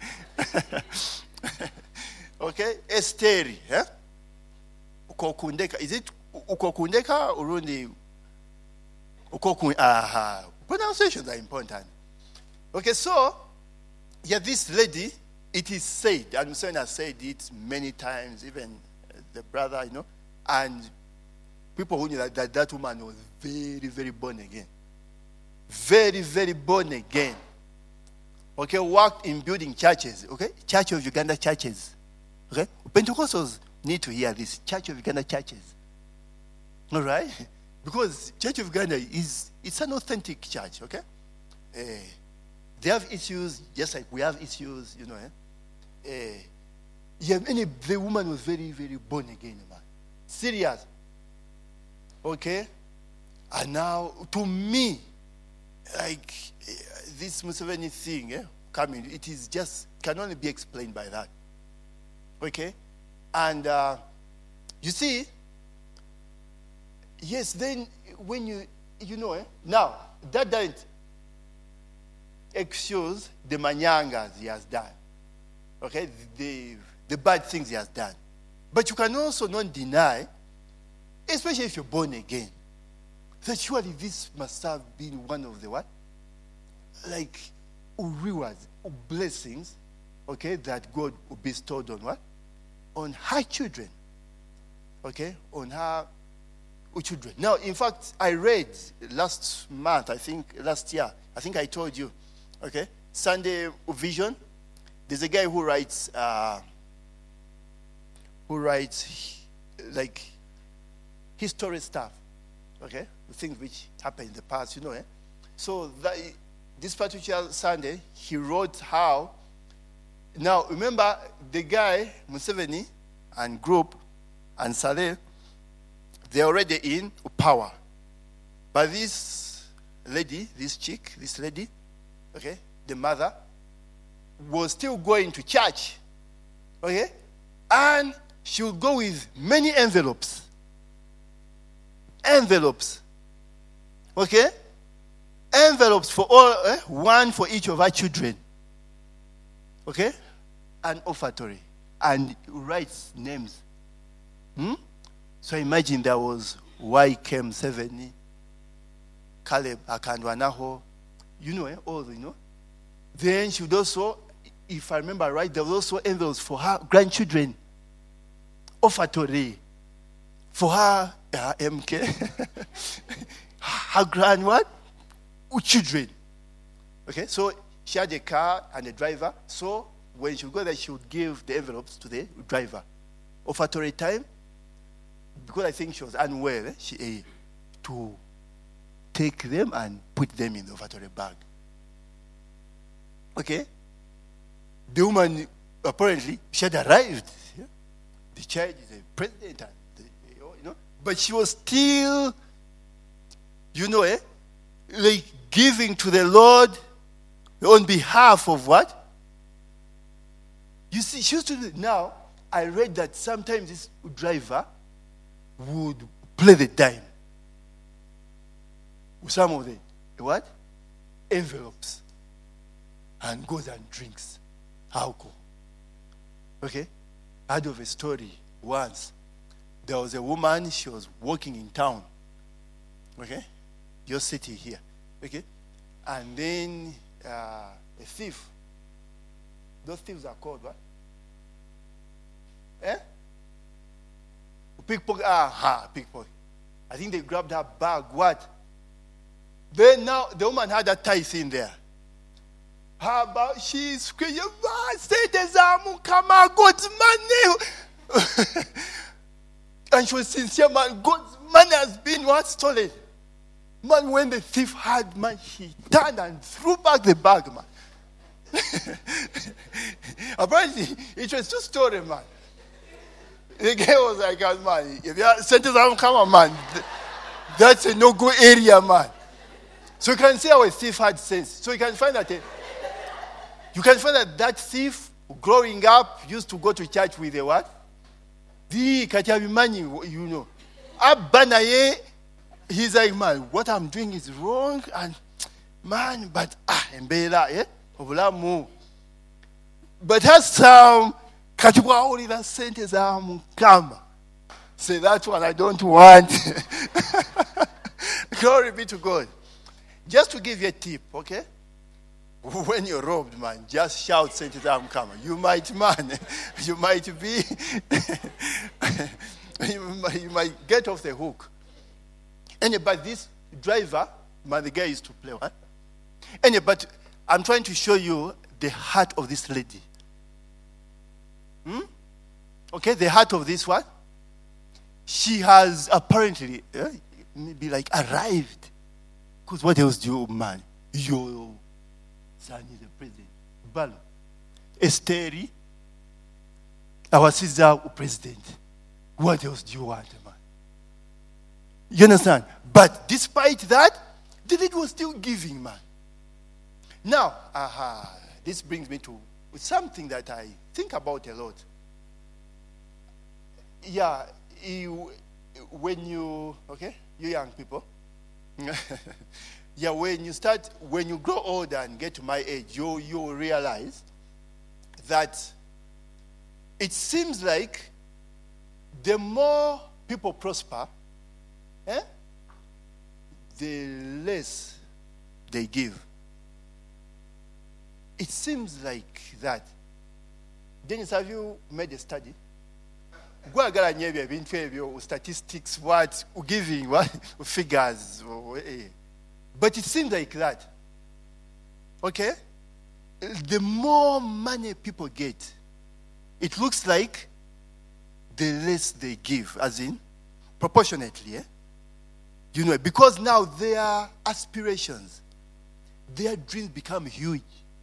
[SPEAKER 2] Okay? Esteri. Eh? Ukokundeka. Is it Ukokundeka or Urundi? Ukokun. Aha. Pronunciations are important. Okay, so, yeah, this lady, it is said, and Museveni has said it many times, even the brother, you know, and people who knew that, that that woman was very, very born again. Very, very born again. Okay, worked in building churches. Okay, Church of Uganda churches. Okay, Pentecostals need to hear this. Church of Uganda churches. All right, because Church of Uganda is it's an authentic church. Okay, uh, they have issues just like we have issues. You know, eh? Uh, yeah, any the woman was very, very born again, man. Serious. Okay, and now to me. Like uh, this Museveni thing, eh, coming, it is just can only be explained by that. Okay, and uh, you see, yes. Then when you you know, eh, now that doesn't excuse the manyangas he has done. Okay, the the bad things he has done, but you can also not deny, especially if you're born again, that surely this must have been one of the what? Like rewards, blessings, okay, that God bestowed on what? On her children. Okay? On her children. Now, in fact, I read last month, I think, last year, I think I told you, okay, Sunday Vision, there's a guy who writes, uh, who writes, like, history stuff. Okay, the things which happened in the past, you know. Eh? So that, this particular Sunday, he wrote how. Now remember the guy Museveni and group and Saleh, they're already in power. But this lady, this chick, this lady, okay, the mother, was still going to church. Okay? And she would go with many envelopes. Envelopes. Okay? Envelopes for all, eh? One for each of our children. Okay? An offertory. And writes names. Hmm? So imagine there was Y K M seven, Caleb, Akandwanaho, you know, eh? all, you know. Then she would also, if I remember right, there was also envelopes for her grandchildren. Offertory. For her, uh, M K. Her grand what? Children. Okay, so she had a car and a driver. So when she would go there, she would give the envelopes to the driver. Offertory time, because I think she was unwell, eh, she eh, to take them and put them in the offertory bag. Okay? The woman, apparently, she had arrived. Yeah? The child is a president, and the, you know, but she was still, you know, eh, like giving to the Lord on behalf of what? You see, she used to do it. Now, I read that sometimes this driver would play the dime with some of the what? Envelopes. And goes and drinks alcohol. Okay? I heard of a story once. There was a woman, she was walking in town. Okay? Your city here. Okay? And then uh, a thief. Those thieves are called what? Eh? Pickpocket. Aha, pickpocket. I think they grabbed her bag. What? Then now the woman had a tithe in there. How about she's screaming, man, come on, God's money. And she was sincere, man, God's money has been what? Stolen. Man, when the thief had, man, he turned and threw back the bag, man. Apparently, it was two story, man. The guy was like, man, if your sentence haven't come on, man, that's a no-go area, man. So you can see how a thief had sense. So you can find that a, you can find that that thief, growing up, used to go to church with a what? The Katiabimani, you know. Abanaye, he's like, man, what I'm doing is wrong, and man, but ah, embela, eh? But has some Katiwa only that sentence am come. Say that one I don't want. Glory be to God. Just to give you a tip, okay? When you're robbed, man, just shout, sentence I'm coming. You might, man, you might be, you, might, you might get off the hook. And but this driver, man, the guy used to play, what? And but I'm trying to show you the heart of this lady. Hmm? Okay, the heart of this one. She has apparently, eh, maybe like arrived. Because what else do you, man? Your son is the president. Balo. Esteri, our sister president. What else do you want, man? You understand? But despite that, the lady was still giving, man. Now, aha, this brings me to something that I think about a lot. Yeah, you, when you, okay, you young people, yeah, when you start, when you grow older and get to my age, you you realize that it seems like the more people prosper, eh, the less they give. It seems like that. Dennis, have you made a study? Statistics, what, giving, what, figures. But it seems like that. Okay? The more money people get, it looks like the less they give, as in, proportionately. Eh? You know, because now their aspirations, their dreams become huge.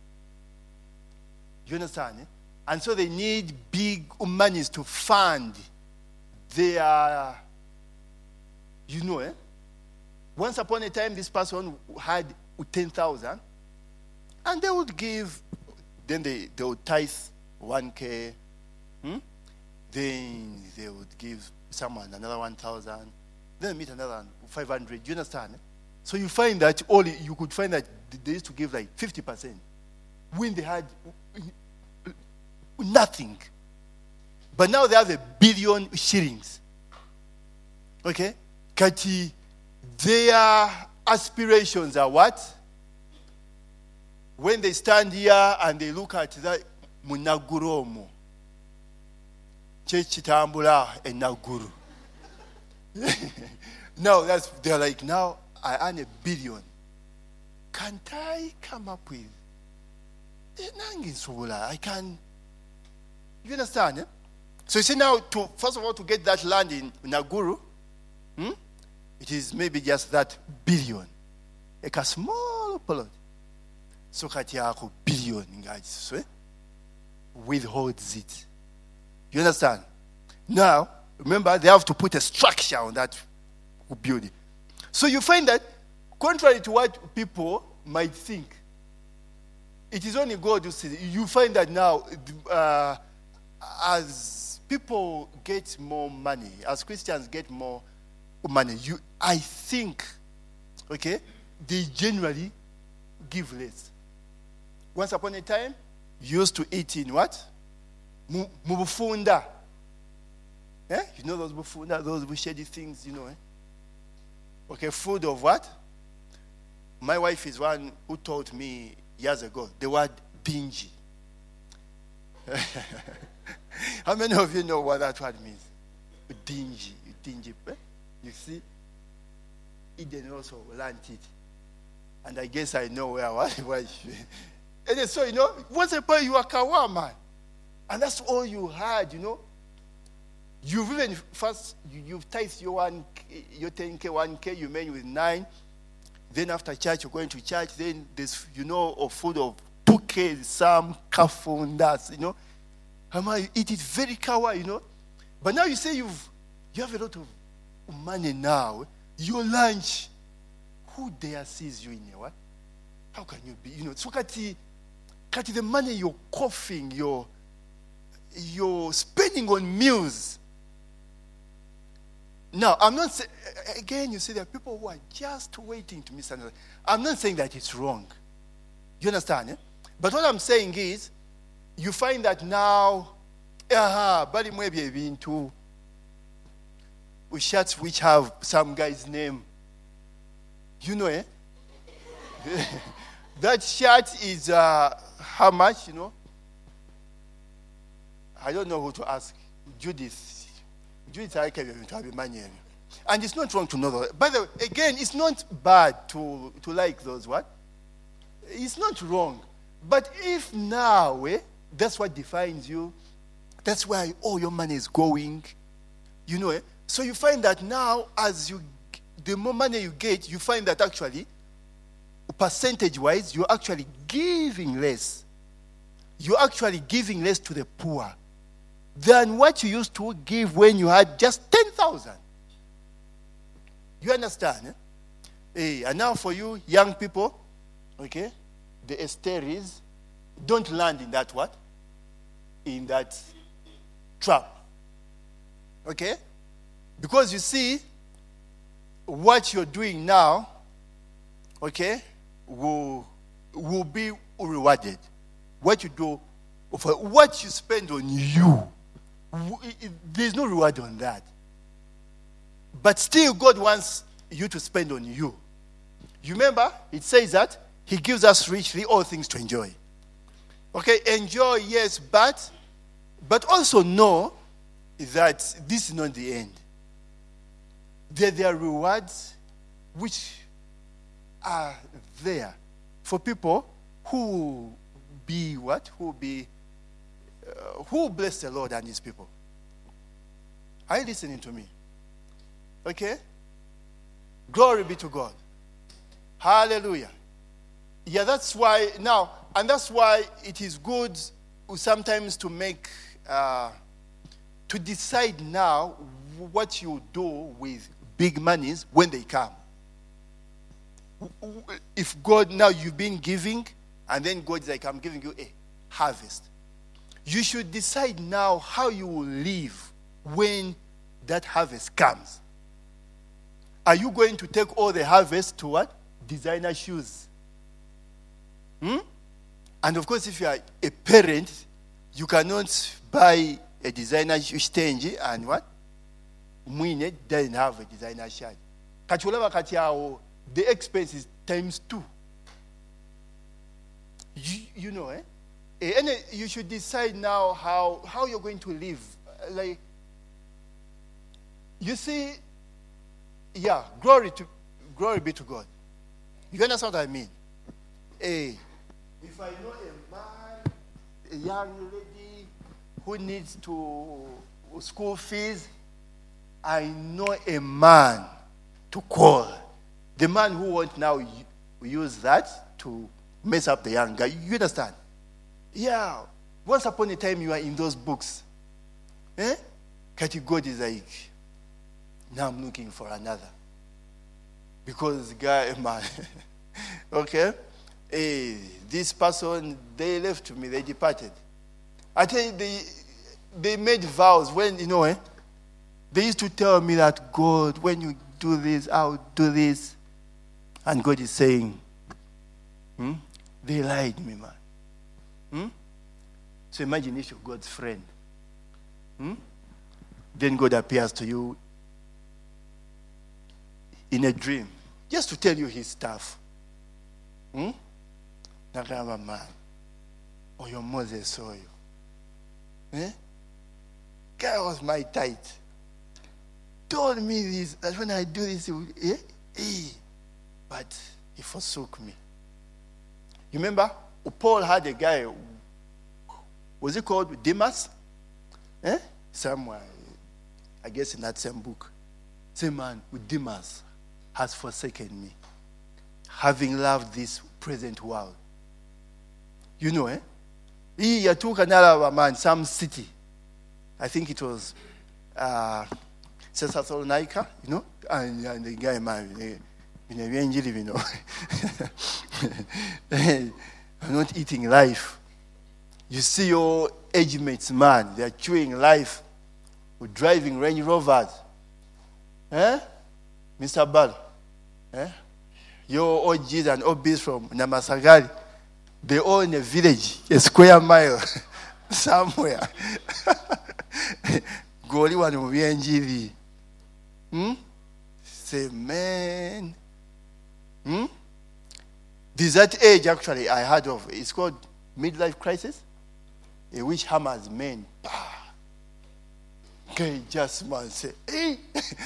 [SPEAKER 2] You understand? Eh? And so they need big monies to fund their, you know, eh? Once upon a time, this person had ten thousand, and they would give, then they, they would tithe one K, hmm? Then they would give someone another one thousand, then meet another five hundred. Do you understand? So you find that only you could find that they used to give like fifty percent when they had nothing. But now they have a billion shillings. Okay? Kati, their aspirations are what? When they stand here and they look at that munaguromo. Chechitambula and naguru. Now that's they're like, now I earn a billion. Can't I come up with I can, you understand? Eh? So you see now, to first of all, to get that land in Naguru, hmm, it is maybe just that billion. Like a small plot. So Katiako billion, guys. So, eh? Withholds it. You understand? Now, remember, they have to put a structure on that building. So you find that, contrary to what people might think, it is only God who sees it. You find that now, uh, as people get more money, as Christians get more money, you, I think, okay, they generally give less. Once upon a time, you used to eat in what? Mubufunda. Eh? You know those bufunda, those bushedi things, you know, eh? Okay, food of what? My wife is one who taught me years ago the word dingy. How many of you know what that word means? Dingy, dingy. Eh? You see, Eden also learned it, and I guess I know where I was. And so you know, once upon you are kawama, and that's all you had, you know. You've even first you, you've tithed your one, your ten k, one k. You made with nine. Then after church, you're going to church. Then there's, you know, a food of two k, some kafundas, you know. How you eat it very kawa, you know. But now you say you've you have a lot of money now. Your lunch, who dare sees you in your what? How can you be? You know, so kati, kati the money you're coughing, you're you're spending on meals. Now, I'm not saying, again, you see, there are people who are just waiting to misunderstand. I'm not saying that it's wrong. You understand? Eh? But what I'm saying is, you find that now, aha, but maybe I've been to shirts which have some guy's name. You know, eh? That shirt is uh, how much, you know? I don't know who to ask. Judith. Judith, I can have money. And it's not wrong to know that. By the way, again, it's not bad to, to like those, what? It's not wrong. But if now, eh, that's what defines you, that's where all your money is going, you know, eh? So you find that now, as you, the more money you get, you find that actually, percentage-wise, you're actually giving less. You're actually giving less to the poor than what you used to give when you had just ten thousand. You understand? Eh? Hey, and now for you young people, okay, the Esteris, don't land in that what? In that trap. Okay? Because you see, what you're doing now, okay, will, will be rewarded. What you do, for what you spend on you, there's no reward on that. But still, God wants you to spend on you. You remember, it says that He gives us richly all things to enjoy. Okay, enjoy, yes, but, but also know that this is not the end. There, there are rewards which are there for people who be what? Who be Uh, who bless the Lord and His people? Are you listening to me? Okay? Glory be to God. Hallelujah. Yeah, that's why now, and that's why it is good sometimes to make, uh, to decide now what you do with big monies when they come. if God, now you've been giving, and then God is like, I'm giving you a harvest. You should decide now how you will live when that harvest comes. Are you going to take all the harvest to what? Designer shoes. Hmm? And of course, if you are a parent, you cannot buy a designer shoe and what? Mwine doesn't have a designer shirt. Kachulava katiao, the expense is times two. You, you know, eh? And you should decide now how, how you're going to live. Like, you see, yeah, glory to glory be to God. You understand what I mean? Hey, if I know a man, a young lady who needs to school fees, I know a man to call. The man who won't now use that to mess up the young guy. You understand? Yeah. Once upon a time you are in those books. Eh? Kati God is like, now I'm looking for another. Because guy, man, okay? Hey, this person, they left me, they departed. I tell you, they, they made vows when, you know, eh? They used to tell me that, God, when you do this, I'll do this. And God is saying, hmm? They lied me, man. Hmm? So imagine if you're God's friend. Hmm? Then God appears to you in a dream, just to tell you his stuff. Hmm? Nakama man. Or your Moses saw you. Eh? Guy was my tight. Told me this, that when I do this, he will, eh? Eh. But he forsook me. You remember? Paul had a guy, was he called Demas? Eh? Somewhere, I guess in that same book. Say, man, Demas has forsaken me, having loved this present world. You know, eh? He took another man, some city. I think it was uh, Thessalonica, you know, and, and the guy, man, you know, I'm not eating life. You see your age mates, man, they are chewing life with driving Range Rovers. Eh? Mister Bal, eh? Your O Gs and O Bs from Namasagari, they own a village, a square mile, somewhere. Goli one of N G V. Hmm? Say, man. Hmm? There's that age, actually, I heard of. It's called midlife crisis, in which hammers men. Okay, just man say, hey.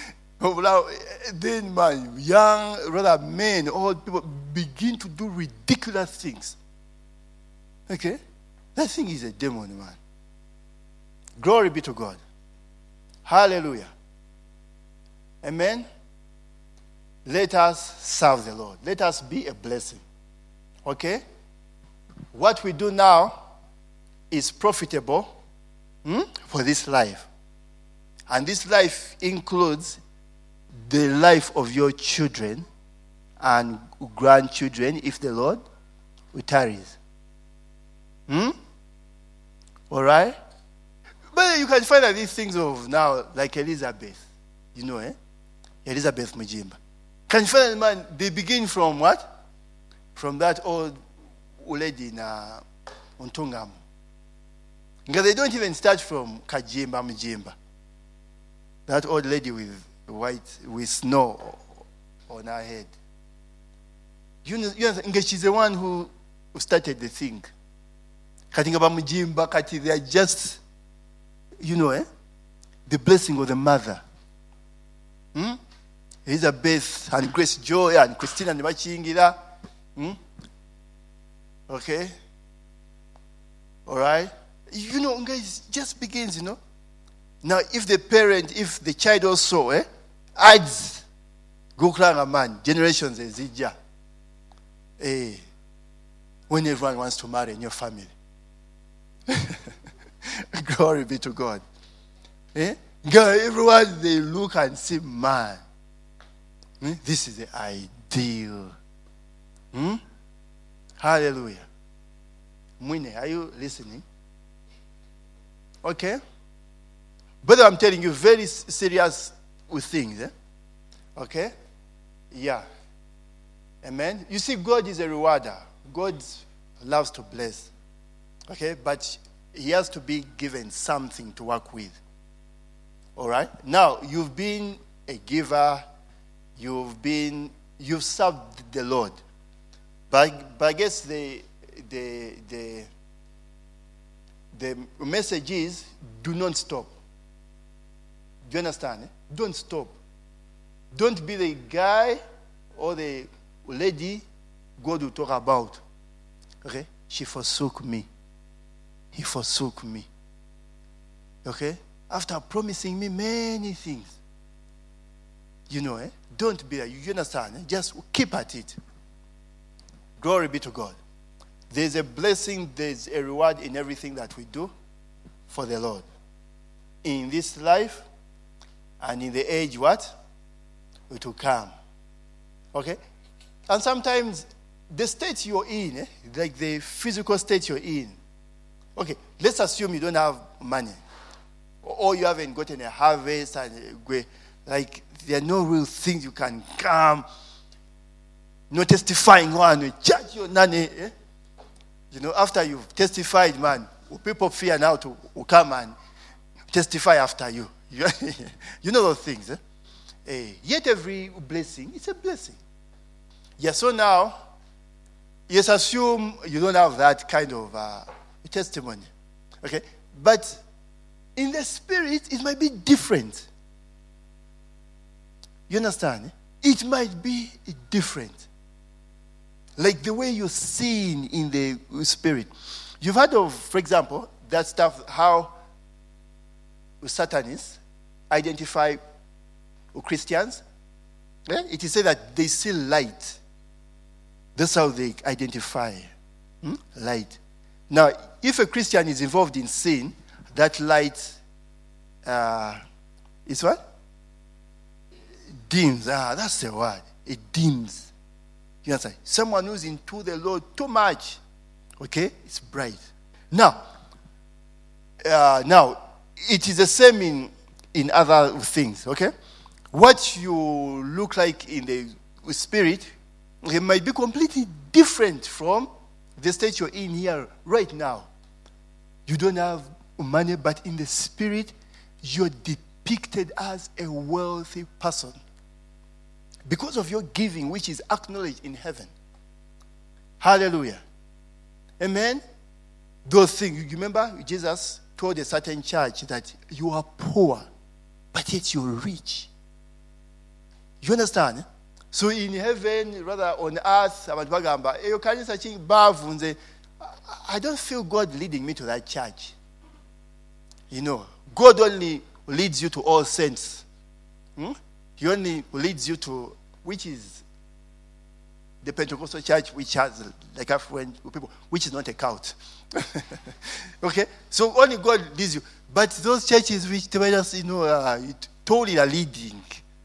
[SPEAKER 2] Then, man, young, rather men, old people begin to do ridiculous things. Okay? That thing is a demon, man. Glory be to God. Hallelujah. Amen. Let us serve the Lord. Let us be a blessing. Okay? What we do now is profitable hmm, for this life. And this life includes the life of your children and grandchildren if the Lord tarries. Hmm? All right? But you can find that these things of now, like Elizabeth, you know, eh? Elizabeth Mujimba. Can you find that, man, they begin from what? From that old lady in uh, Untungamu. Because they don't even start from Kajimba Mujimba. That old lady with white, with snow on her head. You know, you know, she's the one who started the thing. Katingaba Mujimba, Kati, they are just, you know, eh? The blessing of the mother. Hmm? Elizabeth and Grace Joy and Christina Nimachingira. Hmm? Okay? All right? You know, guys, it just begins, you know. Now, if the parent, if the child also eh, adds, go man, generations is Zija. Eh, when everyone wants to marry in your family. Glory be to God. Eh? God, everyone, they look and say, man, eh, this is the ideal Hmm? Hallelujah. Mwine, are you listening? Okay. But I'm telling you, very serious with things. Eh? Okay? Yeah. Amen. You see, God is a rewarder. God loves to bless. Okay? But he has to be given something to work with. All right? Now, you've been a giver. You've been, you've served the Lord. But, but I guess the, the, the, the message is, do not stop. Do you understand? Eh? Don't stop. Don't be the guy or the lady God will talk about. Okay? She forsook me. He forsook me. Okay? After promising me many things. You know, eh? Don't be that. You understand? Eh? Just keep at it. Glory be to God. There's a blessing, there's a reward in everything that we do for the Lord. In this life and in the age what? It will come. Okay? And sometimes the state you're in, eh? Like the physical state you're in. Okay, let's assume you don't have money. Or you haven't gotten a harvest and like there are no real things you can come. No testifying one, charge your nanny. Eh? You know, after you've testified, man, people fear now to come and testify after you. You know those things. Eh? Eh, yet every blessing, it's a blessing. Yeah, so now, yes, assume you don't have that kind of uh, testimony. Okay? But in the spirit, it might be different. You understand? Eh? It might be different. Like the way you're seen in the spirit. You've heard of, for example, that stuff, how Satanists identify Christians. Yeah? It is said that they see light. That's how they identify hmm? light. Now, if a Christian is involved in sin, that light uh, is what? Dims. Ah, that's the word. It dims. You understand? Someone who's into the Lord too much, okay, it's bright. Now, uh, now it is the same in in other things. Okay, what you look like in the spirit, it might be completely different from the state you're in here right now. You don't have money, but in the spirit, you're depicted as a wealthy person. Because of your giving, which is acknowledged in heaven. Hallelujah. Amen? Those things, you remember Jesus told a certain church that you are poor, but yet you're rich. You understand? So in heaven, rather on earth, I don't feel God leading me to that church. You know, God only leads you to all saints. Hmm? He only leads you to, which is the Pentecostal church, which has like affluent people, which is not a cult. Okay? So only God leads you. But those churches which tell us, you know, uh, totally are leading.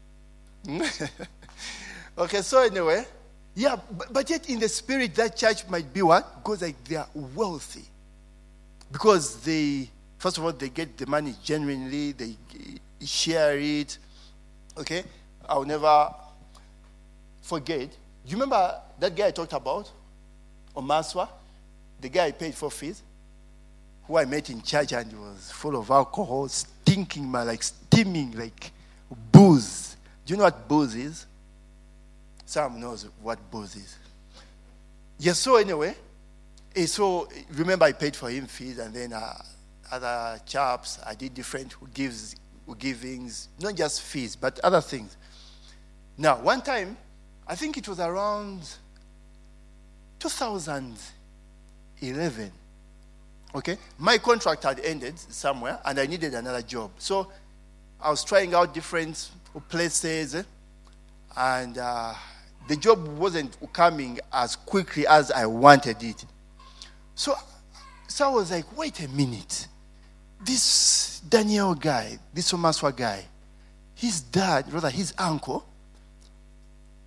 [SPEAKER 2] Okay, so anyway, yeah, but, but yet in the spirit, that church might be what? Because like they are wealthy. Because they, first of all, they get the money genuinely, they share it. Okay, I'll never forget. Do you remember that guy I talked about? Omaswa? The guy I paid for fees? Who I met in church and he was full of alcohol, stinking, man, like steaming, like booze. Do you know what booze is? Sam knows what booze is. Yes, so anyway, so remember I paid for him fees and then uh, other chaps, I did different who gives givings, not just fees, but other things. Now, one time, I think it was around two thousand eleven, okay? My contract had ended somewhere, and I needed another job. So, I was trying out different places, eh? and uh, the job wasn't coming as quickly as I wanted it. So, so I was like, wait a minute. This Daniel guy, this Omaswa guy, his dad, rather his uncle,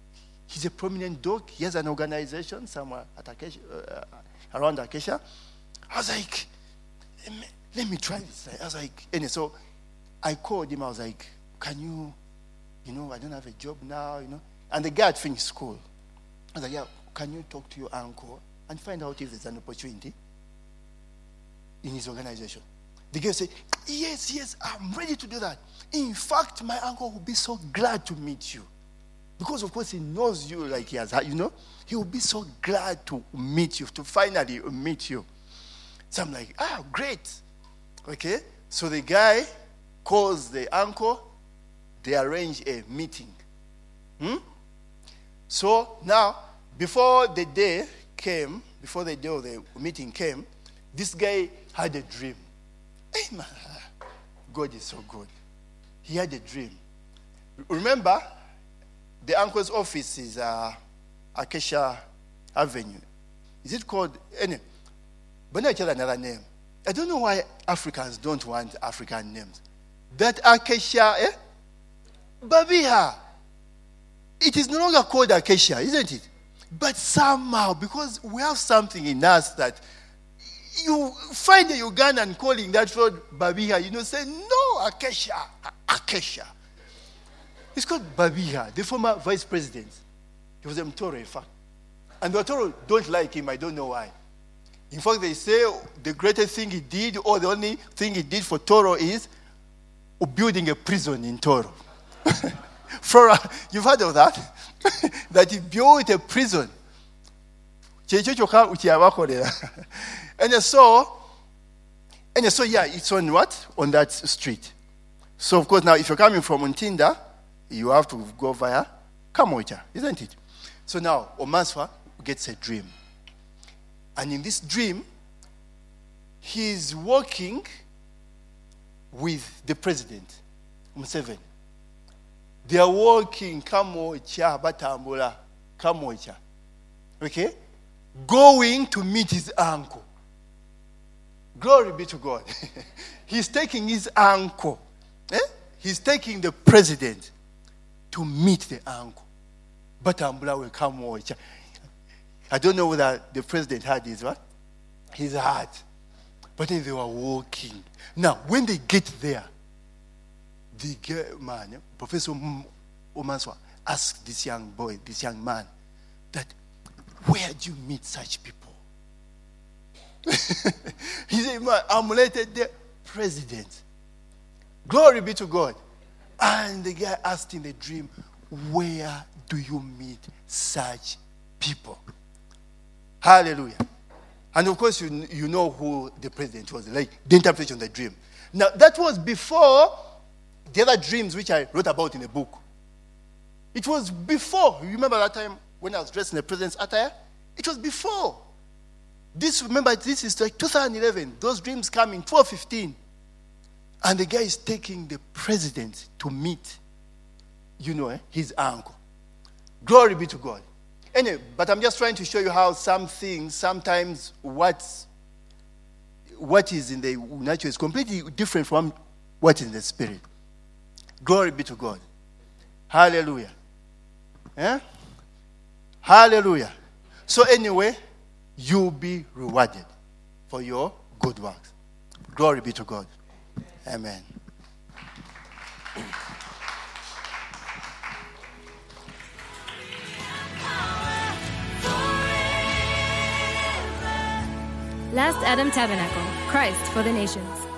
[SPEAKER 2] He's a prominent doc. He has an organization somewhere at Acacia, uh, around Acacia. I was like, let me try this. I was like, and so I called him. I was like, can you, you know, I don't have a job now, you know. And the guy had finished school. I was like, yeah, can you talk to your uncle and find out if there's an opportunity in his organization? The guy said, yes, yes, I'm ready to do that. In fact, my uncle will be so glad to meet you. Because, of course, he knows you like he has, you know. He will be so glad to meet you, to finally meet you. So I'm like, ah, great. Okay. So the guy calls the uncle. They arrange a meeting. Hmm? So now, before the day came, before the day of the meeting came, this guy had a dream. Hey, man, God is so good. He had a dream. Remember, the uncle's office is uh, Acacia Avenue. Is it called? Anyway, but I tell another name. I don't know why Africans don't want African names. That Acacia, eh? Babiha. It is no longer called Acacia, isn't it? But somehow, because we have something in us that you find a Ugandan calling that road Babiha, you know, say, no, Acacia, Acacia. It's called Babiha, the former vice president. He was a Mtoro, in fact. And the Mtoro don't like him, I don't know why. In fact, they say the greatest thing he did, or the only thing he did for Toro is building a prison in Toro. Flora, you've heard of that? That he built a prison. And so, and so, yeah, it's on what? On that street. So, of course, now, if you're coming from Ntinda, you have to go via Kamoja, isn't it? So now, Omaswa gets a dream. And in this dream, he's walking with the president, Museveni. They are walking, Kamoja, Batambula, Kamoja. Okay? Going to meet his uncle. Glory be to God. He's taking his uncle. Eh? He's taking the president to meet the uncle. Batambula will come watch. I don't know whether the president had his what? His heart. But then they were walking. Now, when they get there, the man, Professor Omaswa, asked this young boy, this young man, that, where do you meet such people? He said, man, I'm related to the president. Glory be to God. And the guy asked in the dream, where do you meet such people? Hallelujah. And of course, you, you know who the president was, like the interpretation of the dream. Now, that was before the other dreams which I wrote about in the book. It was before. You remember that time when I was dressed in the president's attire? It was before. This, remember, this is like two thousand eleven. Those dreams come in twelve fifteen. And the guy is taking the president to meet, you know, eh, his uncle. Glory be to God. Anyway, but I'm just trying to show you how some things, sometimes what's, what is in the natural is completely different from what is in the spirit. Glory be to God. Hallelujah. Eh? Hallelujah. So anyway, you'll be rewarded for your good works. Glory be to God. Amen.
[SPEAKER 1] Last Adam Tabernacle, Christ for the Nations.